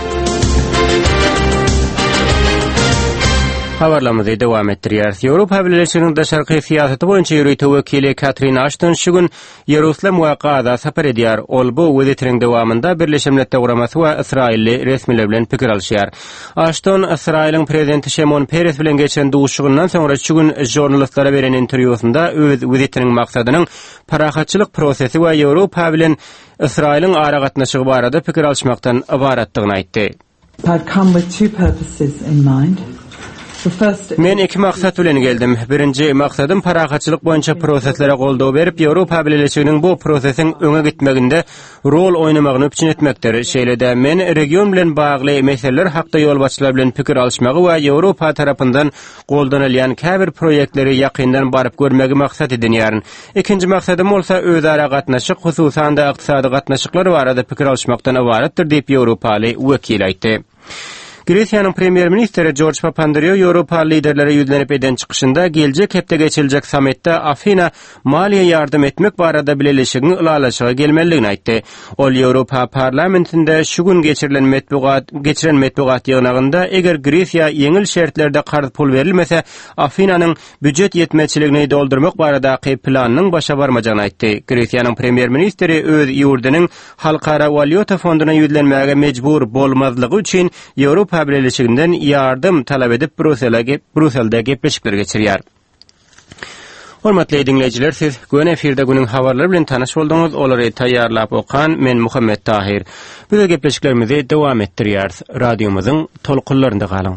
Habarlarymyzy dowam etdirýär. Ýewropa Birleşiginiň daşarky siýasaty boýunça ýürüýte wekili Catherine Ashton şu gün Ýerusalem we Gaza sapar edýär. Ol bu wezitiniň dowamynda Birleşik Milletler Guramasy we Israilli resmiler bilen pikir alşýar. Ashton Israiliň prezidenti Shimon Peres bilen geçen duşugyndan soňra şu gün jurnalistlara beren interwýusynda öz wezitiniň maksadynyň parahatçylyk prosesi we Ýewropa bilen Israiliň ara gatnaşygy barada pikir alşmakdan ibaratdygyny aýtdy. I've come with two purposes in mind. Men iki maksat bilen geldim. Birinci maksadım parahatçylyk boýunça proseslere goldaw berip, Ýewropa Birleşiginiň bu prosesiň öňe gitmeginde rol oýnamagyny öpçün etmekdir. Şeýle-de men region bilen bagly meseleler hakda ýolbaşçylar bilen pikir alşmagy we Ýewropa tarapyndan goldanylýan käbir proýektleri ýakyndan baryp görmegi maksat edinýär. Ikinji maksadym bolsa özara gatnaşyk, hususan da ykdysady gatnaşyklar barada pikir alşmakdan ibaratdyr diýip Ýewropaly wekil aýtdy. Grisiýanyň premier ministri George Papandreou Ýewropa liderleri ýüzlenip eden çykyşynda geljek hepde geçiriljek sametde Afina maliýe ýardym etmek barada bileşigiň ulalaşyga gelmeligini aýtdy. Ol Ýewropa parlamentinde şu gün geçirilen metbuat ýygnagynda eger Grisiýa ýeňil şertlerde garz pul berilmese, Afinanyň büdjet ýetmeçiligini doldurmak baradaky planynyň başa barmajagyny aýtdy. Grisiýanyň premier ministri öz ýurdunyň Halkara Valyuta fonduna ýüzlenmäge mejbur bolmazlygy üçin Ýewropa kabileleşiginden yardım talap edip Brüsselde gepleşikler geçirýär. Hormatly dinleyijiler, siz gün efirde günün habarlary bilen tanaş bolduňyz. Olary taýýarlap okan men Muhammed Tahir. Biz gepleşiklerimizi dowam etdirýäris. Radiomyzyň tolkunlarynda galyň.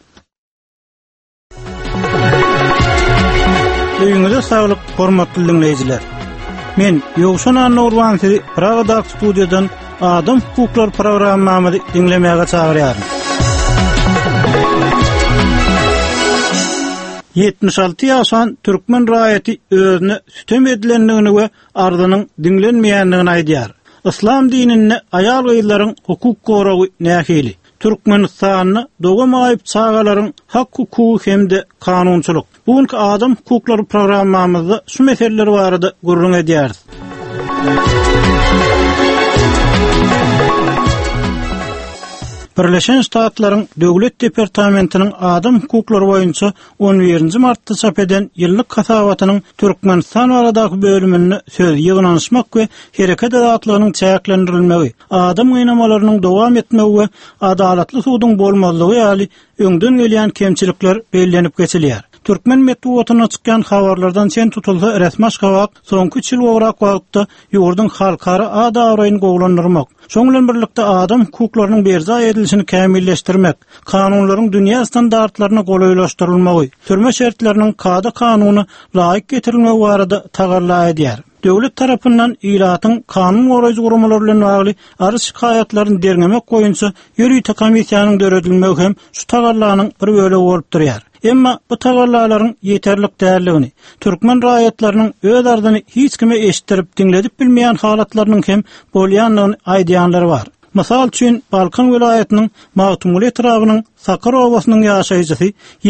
Öýüňize saglyk, hormatly dinleyijiler. Men Ýogşan Anurwan sizi Pragada studiýadan Adam hukuklar programmamy dinlemäge çagyrýarym. 76 ýaşan türkmen raýaty özüne sütem edilendigini we ardynyň dinlenmeýändigini aýdýar. Islam dinini aýal gyýlaryň hukuk goragy nähili. Türkmenistanyny dogam aýyp çagalaryň hak hukuky hemde kanunçylyk. Bugünkü Adam hukukları programmamyzda şu meseleler barada gurrun edýäris. Birleşen Ştatlaryň Döwlet Departamentiniň Adam hukuklary boýunça 11-nji martda çap eden ýyllyk kasawatynyň Türkmenistan baradaky bölümini söz ýygnanyşmak we hereket azatlygynyň çäklendirilmegi, adam gynamalarynyň dowam etmegi we adalatly suwdyň bolmazlygy ýaly öňden gelýän kemçilikler bellenip geçilýär. Türkmen medeniýetine çykan habarlardan sen tutulsa resmi şawak soňky 3 ýyl wagrak wagtda ýurdun halkara ada araýyny gowlandyrmak. Şoň bilen birlikde adam hukuklarynyň berza edilişini kämilleşdirmek, kanunlaryň dünýä standartlaryna golaýlaşdyrylmagy, türme şertleriniň kada kanuny laýyk getirilmegi barada tagarla edýär. Döwlet tarapyndan ýylatyň kanun goraýjy gurumlary bilen bagly arz şikaýatlaryny dernemek boýunça ýürüýte komissiýanyň döredilmegi hem şu tagarlanyň bir bölegi bolup durýar. Emma bu tagarlalaryň ýeterlik däldigini, türkmen raýatlarynyň öz ardyny hiç kime eşitdirip dinledip bilmeýän halatlarynyň hem bolýanlygyny aýdýanlary bar. Mysal üçin Balkan vilayatynyň Mawtumuli etragynyň Sakar owasynyň ýaşaýjysy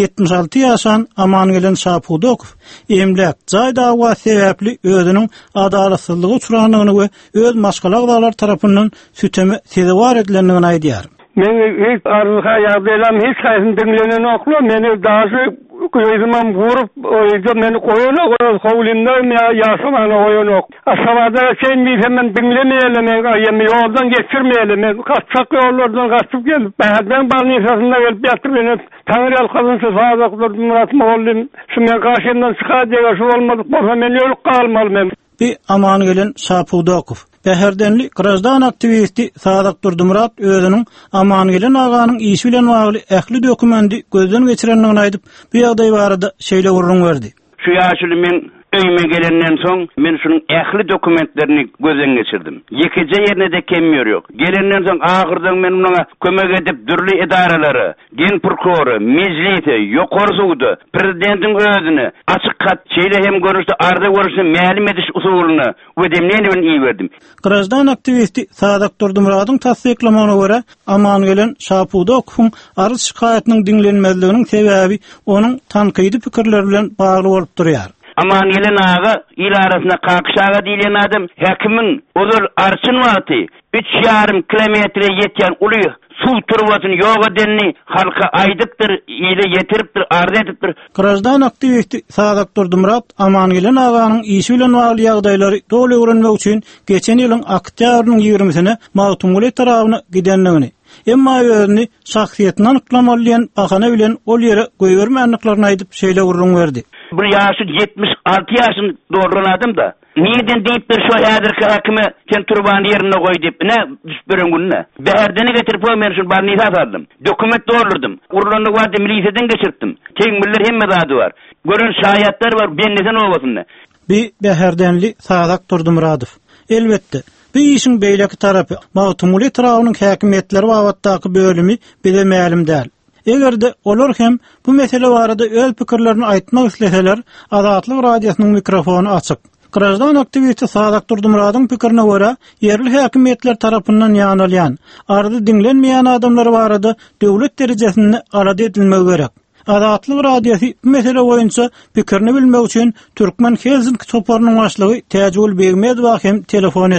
76 ýaşan Amangelen Şapudokow emlek jaý dawa sebäpli özüniň adalatsyzlygy uçuranyny we öz maşgalagdalar tarapyndan süteme sezewar edilendigini aýdýar. Men hiç arzuha ýagdaýlarym hiç haýsyn dinlenen okla meni daşy gözümem vurup meni koýan howlymda ýaşamany koýan ok. Aşawada sen men dinlemeýälim, ýa-ni ýoldan geçirmeýälim. Kaçak ýollardan gaçyp gelip, bäherden balnysasynda gelip ýatyp meni taňry alkazynça sazaklar Murat Mollym şuňa gaşyndan çykadýar, şu bolmadyk bolsa men ýoluk galmalmam. Bir aman gelen Şapudokow. Bäherdenli grajdan aktivisti Sadak Durdumurat özüniň aman gelen aganyň işi bilen bagly ähli dokumenti gözden geçirendigini aýdyp, bu ýagdaý barada şeýle gurrun berdi. Şu ýaşyly men öýme gelenden soň men şunyň ähli dokumentlerini gözden geçirdim. Ýekije ýerine de kemmiýär ýok. Gelenden soň ahyrdan men muňa kömek edip dürli idaralary, gen prokurory, mejlisi, ýokary suwdy, prezidentiň özüni açyk kat şeýle hem görüşde arda görüşde mälim ediş usulyny ödemleýän iyi berdim. Grajdan aktivisti Sadak Durdumurat'yň tasdiklamagyna görä, aman gelen Şapudokow arz şikaýatynyň dinlenmezliginiň sebäbi onuň tankydy pikirleri bilen bagly bolup durýar. Aman gelen ağa il arasına kakşağa diýilen adam häkimiň olur arçyn wagty 3,5 kilometre ýetýän uly suw turbasyny ýok edenni halka aýdypdyr, ýere ýetiripdir, arda edipdir. Grajdan aktivisti Sadak Durdumurat aman gelen aganyň işi bilen bagly ýagdaýlary doly öwrenmek üçin geçen ýylyň oktýabrynyň 20-sine Mawtumuli tarabyna gidenligini, emma özüni şahsiýetini anyklamalyan bahana bilen ol ýere goýbermänliklaryny aýdyp şeýle gurrun berdi. Bu ýaşy 76 ýaşyny dolduran adam da niýeden diýipdir şu häzirki hakimy sen turbany ýerine goý diýip ne düşberen günne. Bäherdeni getirip men şu barnysa sardım. Dokument doldurdum. Urlandy wady milisiýeden geçirdim. Teňmirler hemme zady bar. Görün şaýatlar bar, benneden olmasynda. Bir bäherdenli Sadak Durdumuratov. Elbetde bu işin beýleki tarapy Mawtumuli tarabynyň häkimetleri wagtdaky bölümi bize mälim däl. Egerde olar hem bu mesele barada öz pikirlerini aýtmak isleseler, Azatlyk radiosynyň mikrofonu açyk. Grajdan aktivisti Sadak Durdumurat'yň pikirine görä, ýerli häkimetler tarapyndan ýanylýan, ardy dinlenmeýän adamlar barada döwlet derejesinde arada edilmegi gerek. Azatlyk radiosy bu mesele boýunça pikirini bilmek üçin Türkmen Helsinki toparynyň başlygy Täjül Begmedov hem telefon etdi.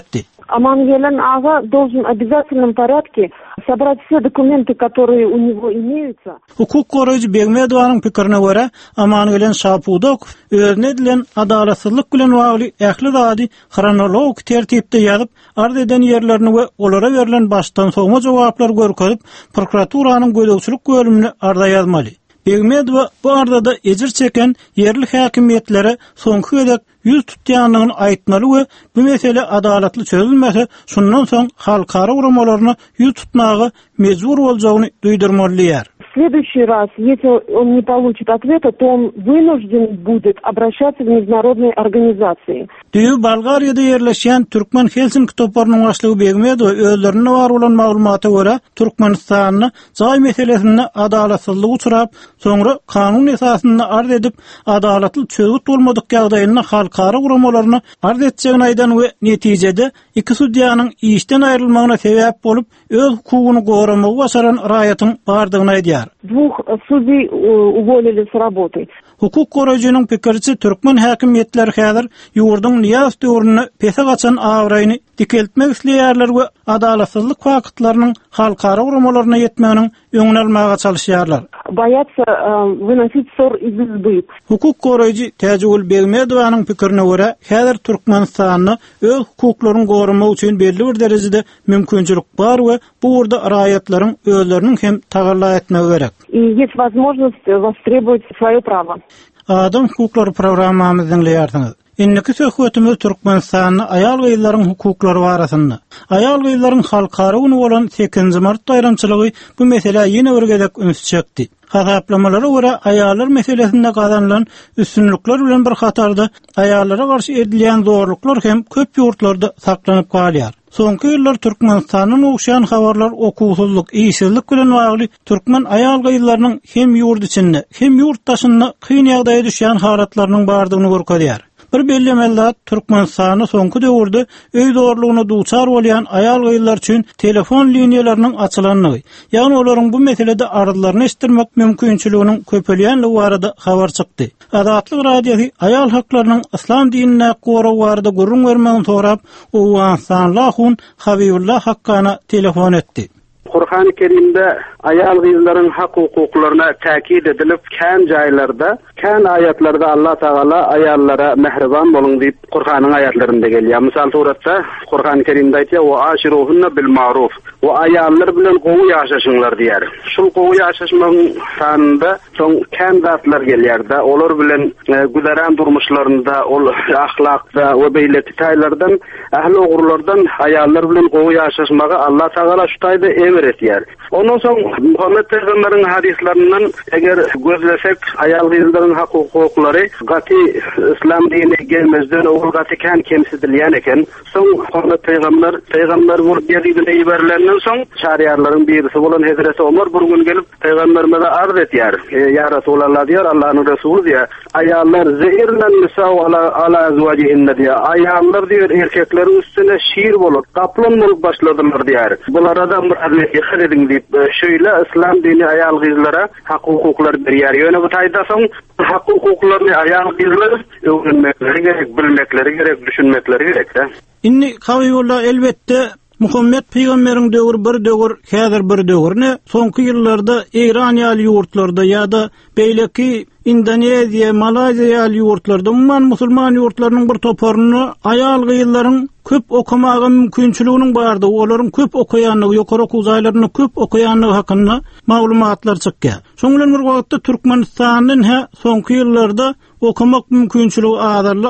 Aman gelen ağa должен в обязательном порядке собрать все документы, которые у него имеются. Hukuk goraýjy Begmedowanyň pikirine görä, aman gelen Şapudok özüne edilen adalatsızlyk bilen bagly ähli zady kronolog tertipde ýazyp, arz eden ýerlerini we olara berilen başdan soňa jogaplar görkezip, prokuraturynyň gödökçülük bölümine arda ýazmaly. Begmedow bu ardada ejir çeken yerli häkimiýetlere soňky gedek yüz tutýanlygyny aýtmaly we bu mesele adalatly çözülmese, şundan soň halkara uramalaryna yüz tutmagy mejbur boljagyny duýdurmaly. В следующий раз, если он не получит ответа, то он вынужден будет обращаться в международные организации. Düýü Bolgariýada ýerleşýän Türkmen Helsinki toparynyň başlygy Begmedow özlerine bar bolan maglumata görä Türkmenistanyň jaý meselesinde adalatsızlyk uçurap, soňra kanun esasynda arz edip adalatly çözüt bolmadyk ýagdaýynda halkara uramalaryna arz etjegini aýdan we netijede iki sudiýanyň işden aýrylmagyna sebäp bolup öz hukugyny goramagy başaran raýatyň bardygyny aýdýar. Двух судей уволили с работы. Hukuk goraýjynyň pikirçi Türkmen häkimiýetleri häzir ýurdun niýaz döwrüne pese gaçan awraýyny dikeltmek isleýärler we adalatsızlyk fakatlarynyň halkara uramalaryna ýetmeginiň öňüne almaga çalyşýarlar. Боятся выносить ссор из избы. Hukuk goraýjy Täjegül Begmedowanyň pikirine görä, häzir Türkmenistanyny öz hukuklaryny goramak üçin belli bir derejede mümkinçilik bar we bu urda raýatlaryň özleriniň hem tagarla etmegi gerek. И есть возможность востребовать своё право. Adam hukuklary programmamyzyň leýärsiňiz. Inniki söhbetimiz Türkmenistanyň aýal gyýlaryň hukuklary barasynda. Aýal gyýlaryň halkara güni bolan 8-nji mart baýramçylygy bu mesele ýene bir gezek üns çekdi. Hasaplamalara görä aýallar meselesinde gazanylan üstünlükler bilen bir hatarda aýallara garşy edilýän zorluklar hem köp ýurtlarda saklanyp galýar. Soňky ýyllar Türkmenistanyň ugşan habarlar okuwsuzlyk, iýsizlik bilen bagly türkmen aýal gyýlarynyň hem ýurt içinde hem ýurt daşynda kyn ýagdaýa düşýän haratlarynyň bardygyny görkezýär. Bir belli mellat Türkmenistanyň soňky döwürde öý zorlugyna duçar bolýan aýal gyýlar üçin telefon liniýalarynyň açylanlygy, ýagny olaryň bu meselede ardylaryny estirmek mümkinçiliginiň köpelýänligi barada habar çykdy. Adatlyk radiosy aýal haklarynyň islam dinine goraw barada gurrun bermegini sorap, Owansanlahun Habibullah hakkana telefon etdi. Kur'an-ı Kerim'de ayal gyýlaryň hak hukuklaryna täkid edilip, kän jaýlarda, kän aýatlarda Allah Taala ayallara mehriban bolun diýip Kur'anyň aýatlarynda gelýär. Misal suratda Kur'an-ı Kerim'de aýtýar: "Wa ashiruhunna bil ma'ruf." O ayallar bilen gowy ýaşaşyňlar diýär. Şol gowy ýaşaşmagyň sanynda soň kän zatlar gelýär-de, olar bilen güzären durmuşlarynda, ol ahlakda we beýleki taýlardan, ähli ogurlardan ayallar bilen gowy ýaşaşmagy Allah Taala şu taýda etýär. Ondan soň Muhammed Peygamberiň hadislerinden eger gözlesek ayal gyýlaryň hak hukuklary gaty islam dinine gelmezden ol gaty kän kemsidilýän eken. Soň Muhammed Peygamber bolup ýerine ýiberilen soň şariýatlaryň birisi bolan Hazrat Ömer bir gün gelip Peygamberime arz etýär. Ya Resulallah diýär, Allahyň Resulü diýär. Ayallar zehirlen nisa ala azwajihinna diýär. Ayallar diýär erkeklerin üstüne şiir bolup, kaplan bolup başladylar diýär. Bulara bir adlet edin diýip şöyle islam dini ayal gyýlara hak hukuklar berýär. Ýöne bu taýda soň hak hukuklaryny ayal gyýlar öwrenmekleri gerek, bilmekleri gerek, düşünmekleri gerek. Inni Habibullah elbette Muhammed Peygamberiň döwür bir döwür, häzir bir döwür ne? Soňky ýyllarda Iran ýaly ýurtlarda ýa-da beýleki Indoneziýa, Malaziýa ýaly ýurtlarda umman musulman ýurtlarynyň bir toparyny aýal gyýlaryň köp okumagy mümkinçiliginiň bardy. Olaryň köp okuýanlygy, ýokary okuw zaýlaryny köp okuýanlygy hakynda maglumatlar çykýar. Şoň bilen bir wagtda Türkmenistanyň soňky ýyllarda okumak mümkinçiligi azarly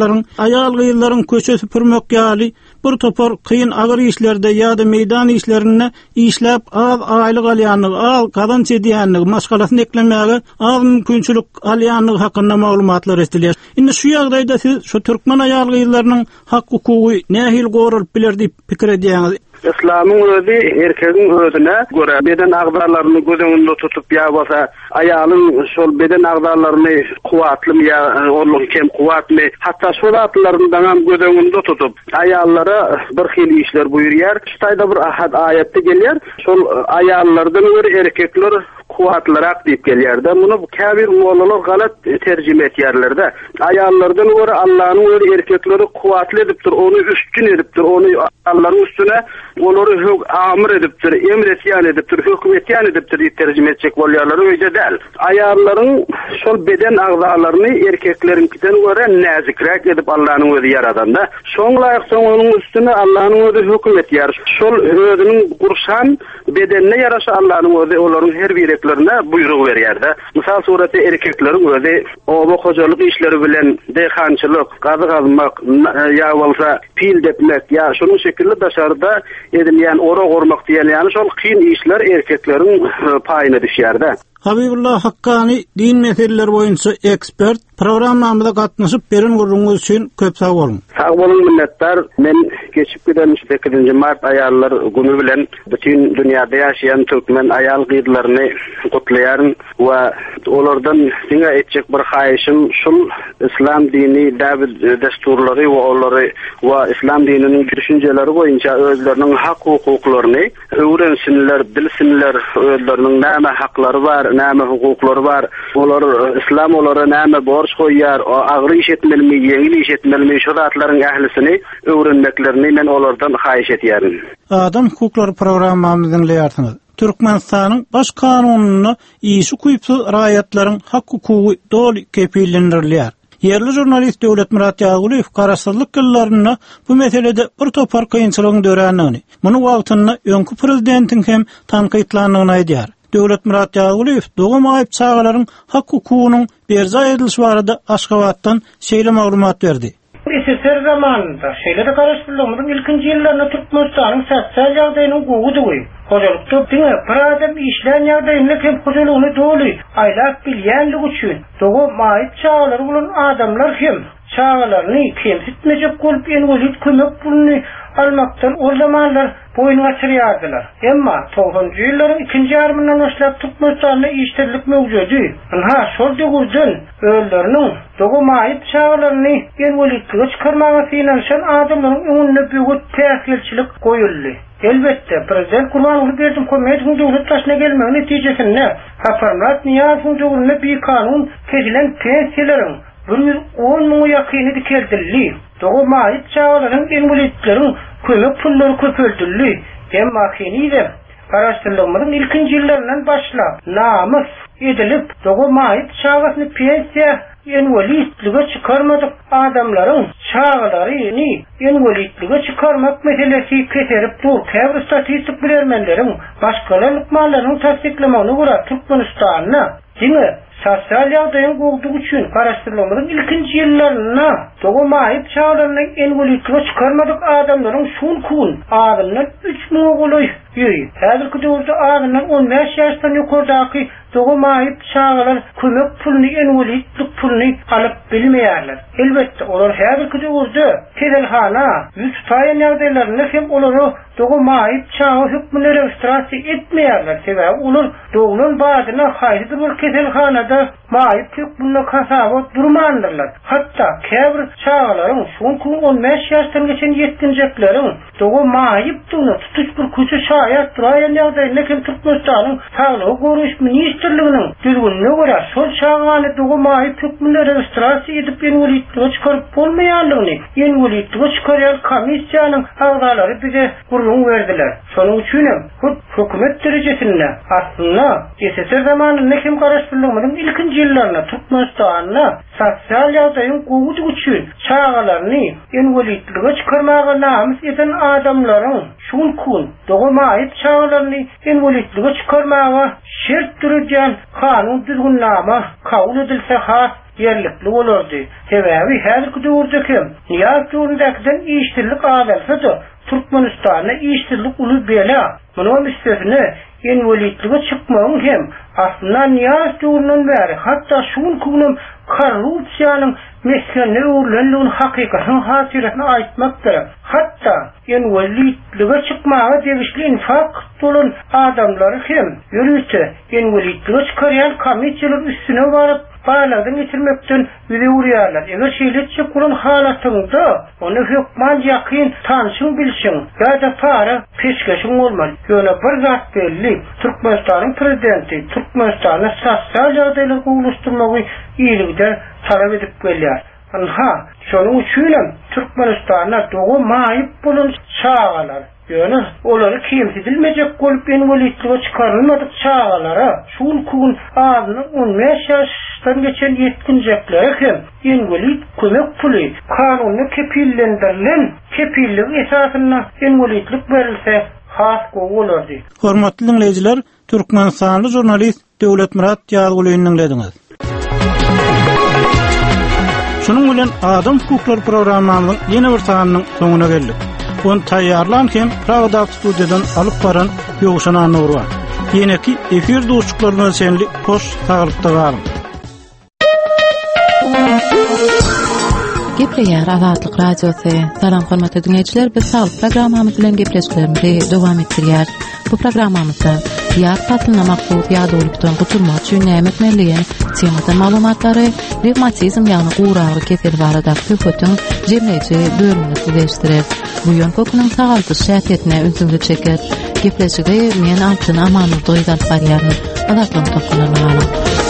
aýal gyýlaryň köçe süpürmek ýaly bir topar kıyın agyr işlerde ýa-da meýdan işlerine işläp az aýlyk alýanlygy, az kazanç edýänligi, maşgalasyny eklemäge az mümkinçilik alýanlygy hakynda maglumatlar estilýär. Indi şu ýagdaýda siz şu türkmen aýal gyýlarynyň hak hukugy nähil goralyp biler diýip pikir edýäňiz. İslamyň özi erkegiň özüne göre beden agdalaryny gözeňinde tutup ýa bolsa aýalyň şol beden agdalaryny kuwatlymy ýa onuň kem kuwatly hatda şol atlaryny hem gözeňinde tutup aýallara bir hil işler buyurýar. Şaýda bir ahad aýatda gelýär. Şol aýallardan göre erkekler kuwatlarak diýip gelýär-de. Muny käbir molalar galat terjime etýärler-de. Aýallardan göre Allahyň öňünde erkekleri kuwatly edipdir, onu üstün edipdir, onu Allahyň üstüne olary amir edipdir, emretýän edipdir, hökmetýän edipdir diýip terjime etjek bolýarlar. Öýde däl. Aýallaryň şol beden agzalaryny erkekleriňkinden göre näzikrek edip Allahyň özi yaradanda. Şoňlaýyk soň onuň üstüne Allahyň özi hökmetýär. Şol özüniň gurşan bedenine yaraşa Allahyň özi olaryň her bireklerine buyruk berýär-de. Mysal suraty erkekleriň özi oba hojalyk işleri bilen dehançylyk, gazy gazmak ýa bolsa pil depmek ýa şonuň şekilde daşarda edilýän ora gormak diýen ýani şol kyn işler erkekleriň paýyna düşýär-de. Habibullah Hakkani din meseleleri boyunca ekspert programmamyzda gatnaşyp beren gurrunuz üçin köp sag bolun. Sag bolun minnettar. Men geçip giden 8 Mart aýallar güni bilen bütün dünýäde ýaşaýan türkmen aýal gydlaryny gutlaýaryn we olardan siňe etjek bir haýyşym şul İslam dini desturlary we olary we İslam dininiň düşünjeleri boýunça özleriniň hak hukuklaryny öwrensinler, bilsinler, özleriniň näme haklary bar, näme hukuklary bar, olar İslam olary näme borç goýýar, agry iş etmelimi, ýeňil iş etmelimi, şu zatlaryň ählisini öwrenmeklerini men olardan haýyş etýärin. Adam hukuklary programmamyzyň leýarsyňyz. Türkmenistanyň baş kanunyny ýyşy kuýupsy raýatlaryň hak hukuky doly kepillendirilýär. Yerli jurnalist Döwlet Murat Ýaguliýew garaşsyzlyk gyllarynda bu meselede bir topar kynçylygyň dörenligini, muny wagtyny öňkü prezidentiň hem tanqytlandygyny aýdýar. Döwlet Murat Ýaguliýew dogam aýyp çağalaryň hak hukugynyň berza edilişi barada Aşgabatdan şeýle maglumat berdi. SSR zamanında şeyleri karıştırılmadan ilkinci yıllarında Türkmenistan'ın sosyal ýagdaýynyň gowy. Hojalykda diňe bir adam işlän ýagdaýyny hem hojalygyny doly aýlap bilýänligi üçin dogo maýyp çağalary bolan adamlar hem çağalaryny kemsitmejek bolup enwelit kömek puluny almakdan o zamanlar boyun açırýardylar. Emma 90-njy ýyllaryň ikinji ýarmyndan başlap Türkmenistanda işçilik mewjudi. Ha, şol degurdan öýleriniň dogo maýyp çağalaryny enwelitlige çykarmagy finansiýan adamlaryň öňüne büyük täsirçilik goýuldy. Elbette Prezident Gurbanuly Berdimuhammedowyň döwlet başyna gelmegi netijesinde Haparmat Niýazowyň döwründe bir kanun kesilen pensiýalary 110.000 ýakyny dikeldirli. Dogo maýyp çağalaryň enwelitleriň kömek pullary köpeldirli. Emma kenide araşdyrylmadyň ilkinji ýyllaryndan başlap namys edilip dogo maýyp çağasyny pensiýa enwelitlige çykarmadyk adamlaryň çağalaryny enwelitlige çykarmak meselesi keserip dur. Käbir statistik bilermenleriň başgalarlyk mallaryny tasdiklamagyna görä Türkmenistanyň diňe sosyal ýagdaýyň gowdugy üçin garaşdyrylmadyň ilkinji ýyllaryna dogo maýyp çağalaryny enwelitlige çykarmadyk adamlaryň şol kun adamlar 3.000 goly ýöri. Häzirki döwürde adamlar 15 ýaşdan ýokardaky dogo maýyp çağalar kömek puluny enwelitlik puluny alyp bilmeýärler. Elbetde olar häzirki döwürde tezelhana ýüz taýan ýagdaýlaryny hem olary dogo maýyp çağa hükmüne registrasiýa etmeýärler. Sebäbi olar doglan badyna haýdy bir tezelhanada maýyp hükmüne kasaba durmandyrlar. Hatda käbir çağalaryň şol kun 15 ýaşdan geçen ýetginjekleriň dogo maýyp tutuny tutuş bir köçe şaýat duraýan ýagdaýyny hem Türkmenistanyň Saglyk goruş ministrliginiň düzgünligine görä şol çağany dogo maýyp hükmüne registrasiýa edip enwelitlige çykaryp bolmaýanlygyny enwelitlige çykarýan komissiýanyň agdalary bize gurrun berdiler. Şonuň üçin hökümet derejesinde aslynda SSR zamanynda kim garaşdyrylmadyň ilkinji ýyllarynda Türkmenistanyň sosyal ýagdaýyň gowy üçin çağalaryny enwelitlige çykarmagy namys eden adamlaryň şol kun dogo maýyp çağalaryny enwelitlige çykarmagy şert durýan kanun düzgünläme kabul edilse has yerlikli bolardy. Sebäbi häzirki döwürde Niýaz döwründäkinden işçilik adalsady Türkmenistanyň işçilik uly bela. Munyň üstesine enwelitlige çykmagyň hem aslynda Niýaz döwründen bäri hatda şol kunyň korrupsiýanyň meskenleri öwrenligini hakykatyny hasyretini aýtmak gerek. Hatda enwelitlige çıkmağa degişli infak dolan adamları hem yürütü enwelitlige çıkaryan komisyonun üstüne varıp bağlardan getirmekten üde uğrayarlar. Eğer şeyletçe kuran halatında onu hükman yakın tanışın bilsin ya da para peşkeşin olmalı. Böyle bir zat belli. Türkmenistan'ın prezidenti Türkmenistan'ı sosyal yardımıyla oluşturmayı iyilikte talep edip geliyor. Şonun üçüyle Türkmenistan'a doğu mayıp bulun çağalar. Yani onları kimsedilmeyecek olup enwelitlige çıkarılmadık çağalara şun kuğun ağzının 15 yaştan geçen yetkinceklere hem enwelit kömek pulu kanunlu kepillendirilen kepillik esasına enwelitlik verilse has olardı. Hormatly dinleyijiler, Türkmenistanly jurnalist Döwlet Murat ýazgylyny dinlediniz. Şunun bilen Adam Hukukları programmanyň ýene bir sanynyň soňuna geldik. Onu taýýarlanken Pragda studiýadan alyp baran Ýogşan Nur bar. Ýene-ki efir dostluklarına senli hoş saglypda galyň. Gepleýär Azatlyk radiosy. Salam hormatly dinleýijiler, biz saglyk programmamyz bilen gepleşiklerimizi dowam etdirýär. Bu programmamyzda ýar patyna maksud ýa-da gutulmak üçin näme etmeliýen temada maglumatlary, revmatizm ýagny guragy kesel barada söhbetiň jemleýici bölümini sizleşdirýär. Bu ýönkoknyň sagalyk şähetine ünsünlik çeker. Gepleşigi men Altyn Amanur doýdan barýaryn. Azatlyk toplanmaly.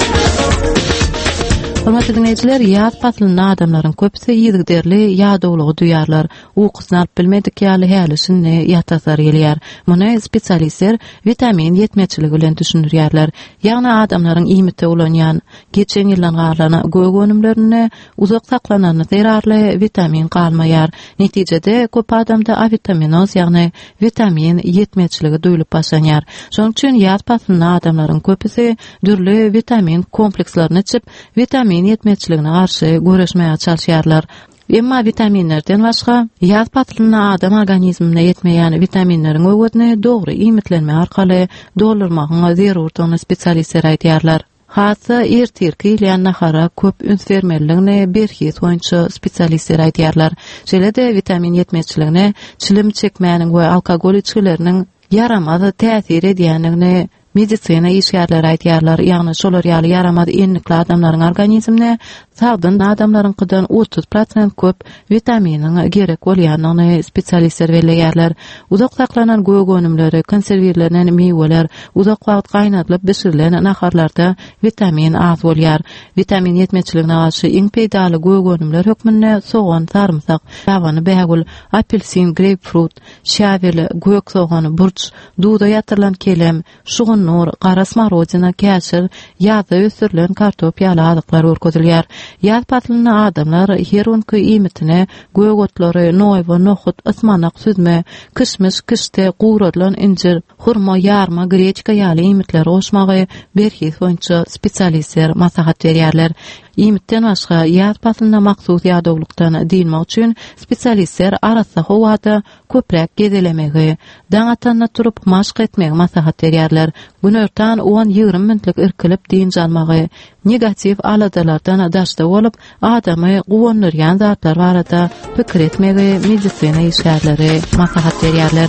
Hormatly dinleyijiler, ýat patlyny adamlaryň köpüsi ýygyderli ýa-dowlugy duýarlar. Ukysyny alyp bilmedik ýaly hälisini ýatasar gelýär. Muny spesialistler vitamin ýetmeçiligi bilen düşünýärler. Ýagny adamlaryň iýmite ulanýan geçen ýyldan garlana gögönümlerini uzak saklanany zerarly vitamin galmaýar. Netijede köp adamda A vitaminoz ýagny vitamin ýetmeçiligi duýulyp başlanýar. Şonuň üçin ýat patlyny adamlaryň köpüsi dürli vitamin komplekslaryny içip vitamin yetmeçiligine garşy göreşmäge çalşýarlar. Emma vitaminlerden başga ýat patlyny adam organizmine yetmeýän vitaminleriň öwredini dogry iýmitlenme arkaly doldurmagyň zerurdygyny spesialistler aýdýarlar. Hatda ertirki ýa nahara köp üns vermeligini berhis boýunça spesialistler aýdýarlar. Şeýle-de vitamin yetmeçiligine çilim çekmäniň we alkogol içkileriniň yaramaz täsir edýänligini medisina işgärleri aýdýarlar. Ýagny şolar ýaly yaramaz enlikli adamlaryň organizmine sagdyn adamlaryňkydan 30% köp vitaminiň gerek bolýanyny spesialistler belläýärler. Uzak saklanan gögönümleri, konserwirlenen meýweler, uzak wagt gaýnatylyp bişirilen naharlarda vitamin az bolýar. Vitamin ýetmeçiligine garşy iň peýdaly gögönümler hökmünde soğan, sarımsak, ýabany bägül, apelsin, grapefruit, şäwel, gök soğany, burç, duda ýatyrylan kelem, şugun nur, gara smarojina, käşir, ýaza ösürilen kartop ýaly adyklar görkezilýär. Ýat patlyny adamlar her günkü iýmitine gögotlary, noýwa, nohut, ysmanak, süzme, kışmyş, kışte, guradylan incir, hurma, ýarma, greçka ýaly iýmitleri goşmagy berhis boýunça spesialistler maslahat berýärler. Iýmitden başga ýat patlyny maksud ýa-dowlukdan diýilmek üçin spesialistler arasy howada köprek gezelemegi, daňatanda turup maşk etmegi maslahat berýärler. Günörtan 10-20 minitlik irkilip diýin jalmagy, negativ aladalardan daşda bolup adamy gowandyrýan zatlar barada pikir etmegi medisina işgärleri maslahat berýärler.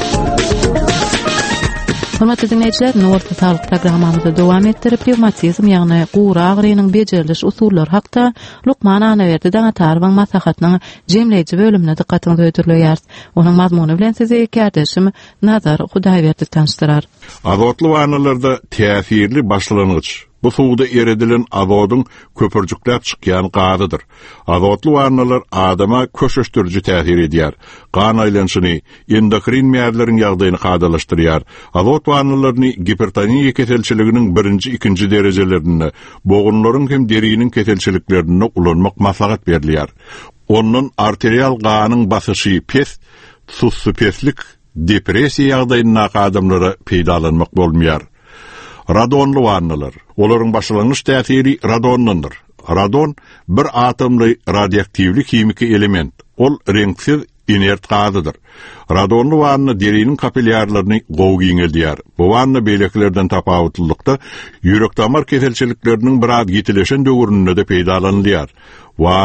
Hormatly dinleyijiler, Norta Sağlyk programmamyzda dowam etdirip revmatizm ýagny gura agrynyň bejeriliş usullary hakda Lukman Anawerdi daňatarwyň maslahatynyň jemleýici bölümine dikkatiňizi öýdürýär. Onuň mazmuny bilen sizi kardeşim Nazar Hudaýberdi tanıştyrar. Azotly wanalarda täsirli başlanyç. Bu suwda eredilen azodyň köpürjükläp çykýan gazydyr. Azotly wanalar adama köşeşdiriji täsir edýär. Gan aýlanşyny, endokrin miýarlaryň ýagdaýyny gadalaşdyrýar. Azot wanalaryny hipertoniýa keselçiliginiň 1-2 derejelerini, boğunlaryň hem deriniň keselçiliklerini ulanmak maslahat berilýär. Onun arterial ganyň basyşy pes, sussu peslik, depressiýa ýagdaýyna adamlara peýdalanmak bolmaýar. Radonly wanalar. Olaryň başlanyş täsiri radondandyr. Radon bir atomly radioaktivli kimiki element. Ol reňksiz inert gazydyr. Radonly wanny deriniň kapilýarlaryny gowy giňeldýär. Bu wanny beýleklerden tapawutlykda ýürek damar keselçilikleriniň biraz gitileşen döwründe de peýdalanýar. Wanny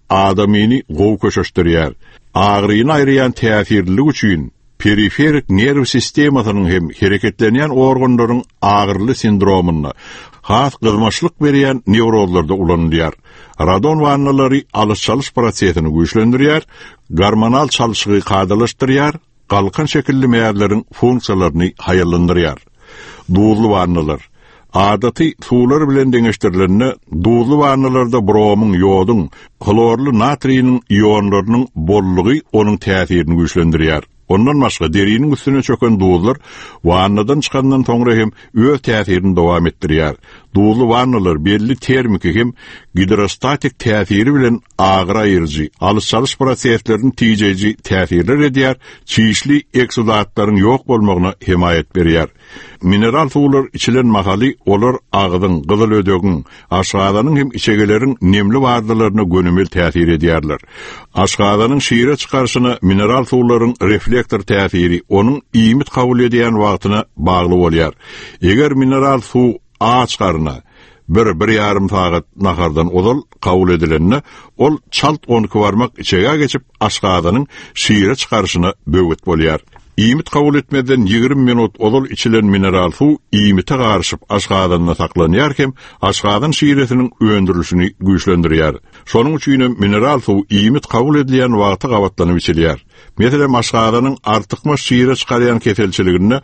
adamini gow köşeşdirýär. Agryny aýrayan täsirligi üçin periferik nerv sistemasynyň hem hereketlenýän organlaryň agyrly sindromuny, has gylmaşlyk berýän neurollarda ulanýar. Radon wannalary alış-çalış prosesini güýçlendirýär, gormonal çalyşygy kadalaşdyrýar, galkan şekilli meýärleriň funksiyalaryny haýallandyrýar. Duzly wannalar adaty suwlar bilen deňeşdirilenne duzly wannalarda bromun, ýodun, klorlu natriýnyň ionlarynyň bollugy onuň täsirini güýçlendirýär. Ondan başga deriniň üstüne çöken duzlar wannadan çykandan soňra hem öz täsirini dowam etdirýär. Duzly wannalar belli termik hem hidrostatik täsiri bilen agyr aýyrjy, alış-çalış proseslerini tijeji täsirler edýär, çiýişli eksudatlaryň ýok bolmagyna himayet berýär. Mineral suwlar içilen mahaly olar agydyň, gyzyl ödegin, aşgadanyň hem içegeleriň nemli wardalaryna gönümel täsir edýärler. Aşgadanyň şiire çykarşyna mineral suwlaryň reflektor täsiri onuň iýmit kabul edýän wagtyna bagly bolýar. Eger mineral suw ağaçlarına bir yarım saat nahardan odal kabul edilenne, ol çalt 12 varmak içege geçip aşgadanyň şiire çykarşyna böwet bolýar. İýmit kabul etmeden 20 minut odal içilen mineral suw iýmite garşyp aşgadanyna saklanýarkem, aşgadanyň şiiresiniň öndürilişini güýçlendirýär. Şonuň üçin mineral suw iýmit kabul edilen wagty gawatlanyp içilýär. Meselem aşgadanyň artykma şiire çykarýan keselçiligine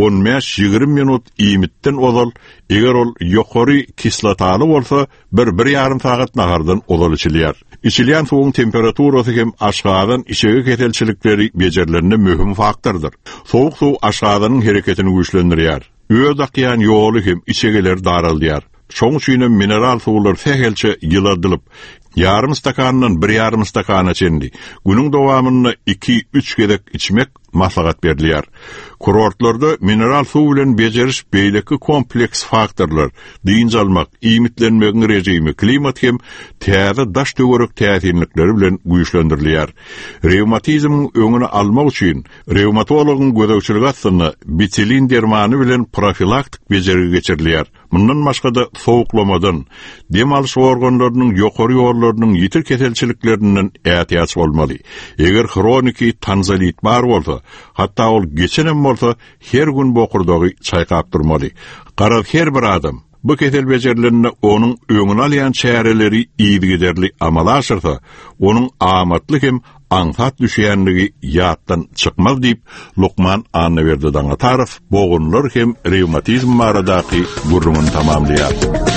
15-20 minut iýmitden odal, eger ol ýokary kislotaly bolsa, bir yarım saat nahardan odal içilýär. İçilýän suwuň temperaturasy hem aşgadan içege keselçilikleri bejerlerinde möhüm faktordur. Soğuk suw aşgadanyň hereketini güýçlendirýär. Öz akýan ýoly hem içegeler daralýar. Şoň üçin mineral suwlar sehelçe ýyladylyp, yarım stakanynyň 1,5 stakana çendi. Günüň dowamyny 2-3 gedek içmek maslahat berilýär. Kurortlarda mineral suw bilen bejeriş beýleki kompleks faktorlar, diňe almak, iýmitlenmegiň rejimi, klimat hem täze daş töwerek täsirlikleri bilen güýçlendirilýär. Reumatizmyň öňüni almak üçin reumatologyň gödäwçiligi aslynda bitilin dermany bilen profilaktik bejeri geçirilýär. Mundan başga da sowuklamadan, dem alış organlarynyň ýokary ýollarynyň ýitir keselçiliklerinden ähtiýat bolmaly. Eger kroniki tanzalit bar bolsa, hatta ol geçenem bolsa, her gün bokurdagy çaýkap durmaly. Garap her bir adam bu kesel bejerlerini onuň öňüne alýan çäreleri iýdi giderli amal aşyrsa, onuň amatly hem aňsat düşýänligi ýatdan çykmaz diýip Lukman Annaberdi daňa tarif bogunlar hem reumatizm aradaky gurrumuny tamamlaýar.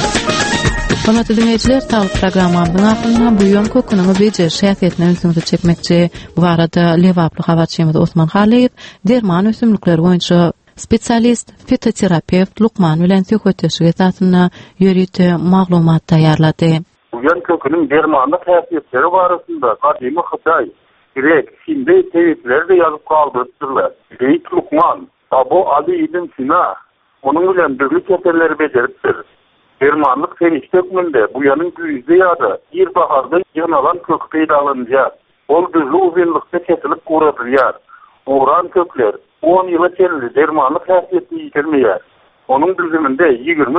Hormatly dinleýijiler, sağlyk programmamyň ahyryna bu ýön köküniň bejer şäherletine öňsüňizi çekmekçi. Bu arada Lewaply habarçymyz Osman Haliýew derman ösümlikleri boýunça spesialist fitoterapeut Lukman bilen söhbetleşigi esasynda ýörüýte maglumat taýýarlady. Bu ýön köküniň dermanlyk häsiýetleri barasynda gadymy Hytaý, Grek, Hindi tewitleri de ýazyp galdyrypdyrlar. Beyt Lukman, Abu Ali ibn Sina, onuň bilen birlik keselleri bejeripdir. Dermanlyk ferişte hükmünde bu ýanyň güýjde ýa-da bir baharda ýanalan kök peýdalanýar. Ol düzlü uzunlukda kesilip guradylýar. Uran kökler 10 ýyla keldi dermanlyk häsiýetini ýitirmeýär. Onuň düzüminde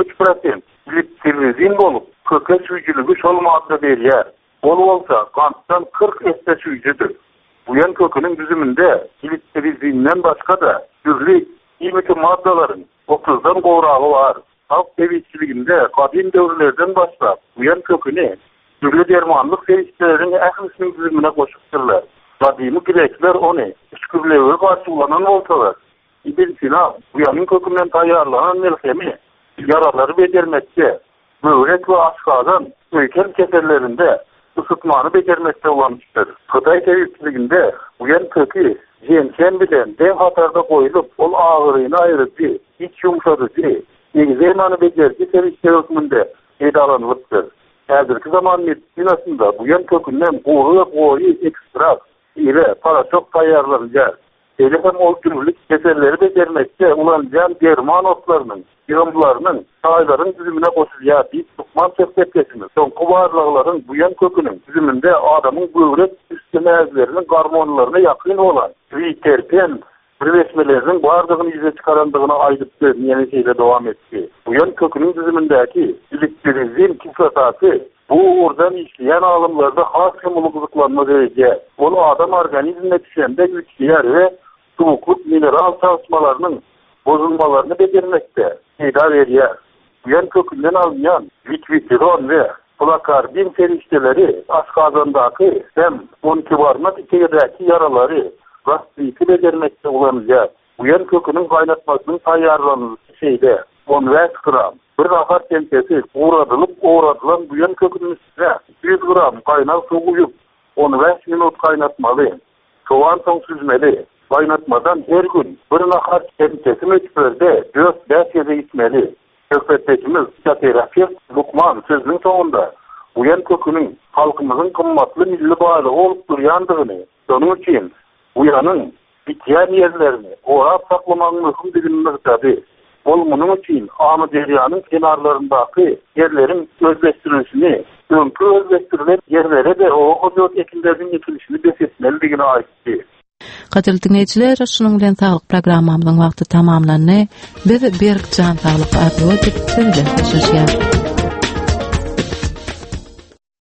23% glitserizin bolup, köke süýjüligi şol madda berýär. Ol bolsa gantdan 40 esse süýjüdür. Bu ýan köküniň düzüminde glitserizinden başga da türli ýymyty maddalaryň 30dan gowragy bar. Halk tewitçiliginde kadim döwürlerden başlap bu ýan köküni türli dermanlyk ferişteleriň ählisiniň düzümine goşupdyrlar. Kadim Grekler onu üçkürlewe garşylanan bolsalar, İbn Sina bu ýanyň kökünden taýýarlanan melhemi yaralary bejermekde, böwrek we aşgadan öýken kesellerinde ısıtmany bejermekde ulanmışdyr. Hytaý tewitçiliginde bu ýan kökü jensen bilen deň hatarda goýulyp, ol agyryny aýryjy, iç ýumşadyjy, negizemany bejerdi ferişte hükmünde eýdalanypdyr. Häzirki zaman medisinasynda bu ýan kökünden gowy goýy ekstrakt ile paraşok taýýarlanýar. Elhem ol türlük keselleri bejermekde ulanýan derman otlarynyň, ýygylarynyň, taýlaryň düzümine goşulýar diýip Lukman söhbetleşimiz. Soňky barlyklaryň bu ýan köküniň düzüminde adamyň böwrek üstünäzleriniň gormonlaryna ýakyn bolan terpen birleşmelerinin bardygyny ýüze çykarandygyna aýdyp ýene şeýle dowam etdi. Bu ýan köküniň düzümindäki glitserizin kislotasy Bu oradan işleyen alımlarda has kemuluklanma derece. Onu adam organizmine düşende güçlüyer ve sukut mineral çalışmalarının bozulmalarını becermekte. Fayda veriyor. Uyan kökünden alınyan vitviron ve plakarbin serişteleri askazandaki hem 12 varmak içerideki yaraları rastlayıcı becermekte kullanılacak. Uyan kökünün kaynatmasının tayarlanması şeyde 15 gram. Bir nafar tempesi uğradılan buyan kökünün üstüne 100 gram kaynar su koyup 15 minut kaynatmalı. Soğan son süzmeli. Kaynatmadan her gün bir nafar tempesi meçbörde 4-5 yedi içmeli. Kökbettekimiz terapist Lukman sözünün sonunda uyan kökünün halkımızın kımmatlı milli bağlı olup duruyandığını, onun için uyanın bitiyen yerlerini orap saklamanın mühüm bilinmez tabi. Bunun için Ahmet Deryan'ın kenarlarındaki yerlerin özleştirilmesini, önkü özleştirilen yerlere de o ozot ekinlerinin ekilişini besletmeliğine aitti. Qadirli dinleyiciler, şunun bilen sağlık programmamızın vaqti tamamlandy. Biz Berk Can Sağlık adlı bir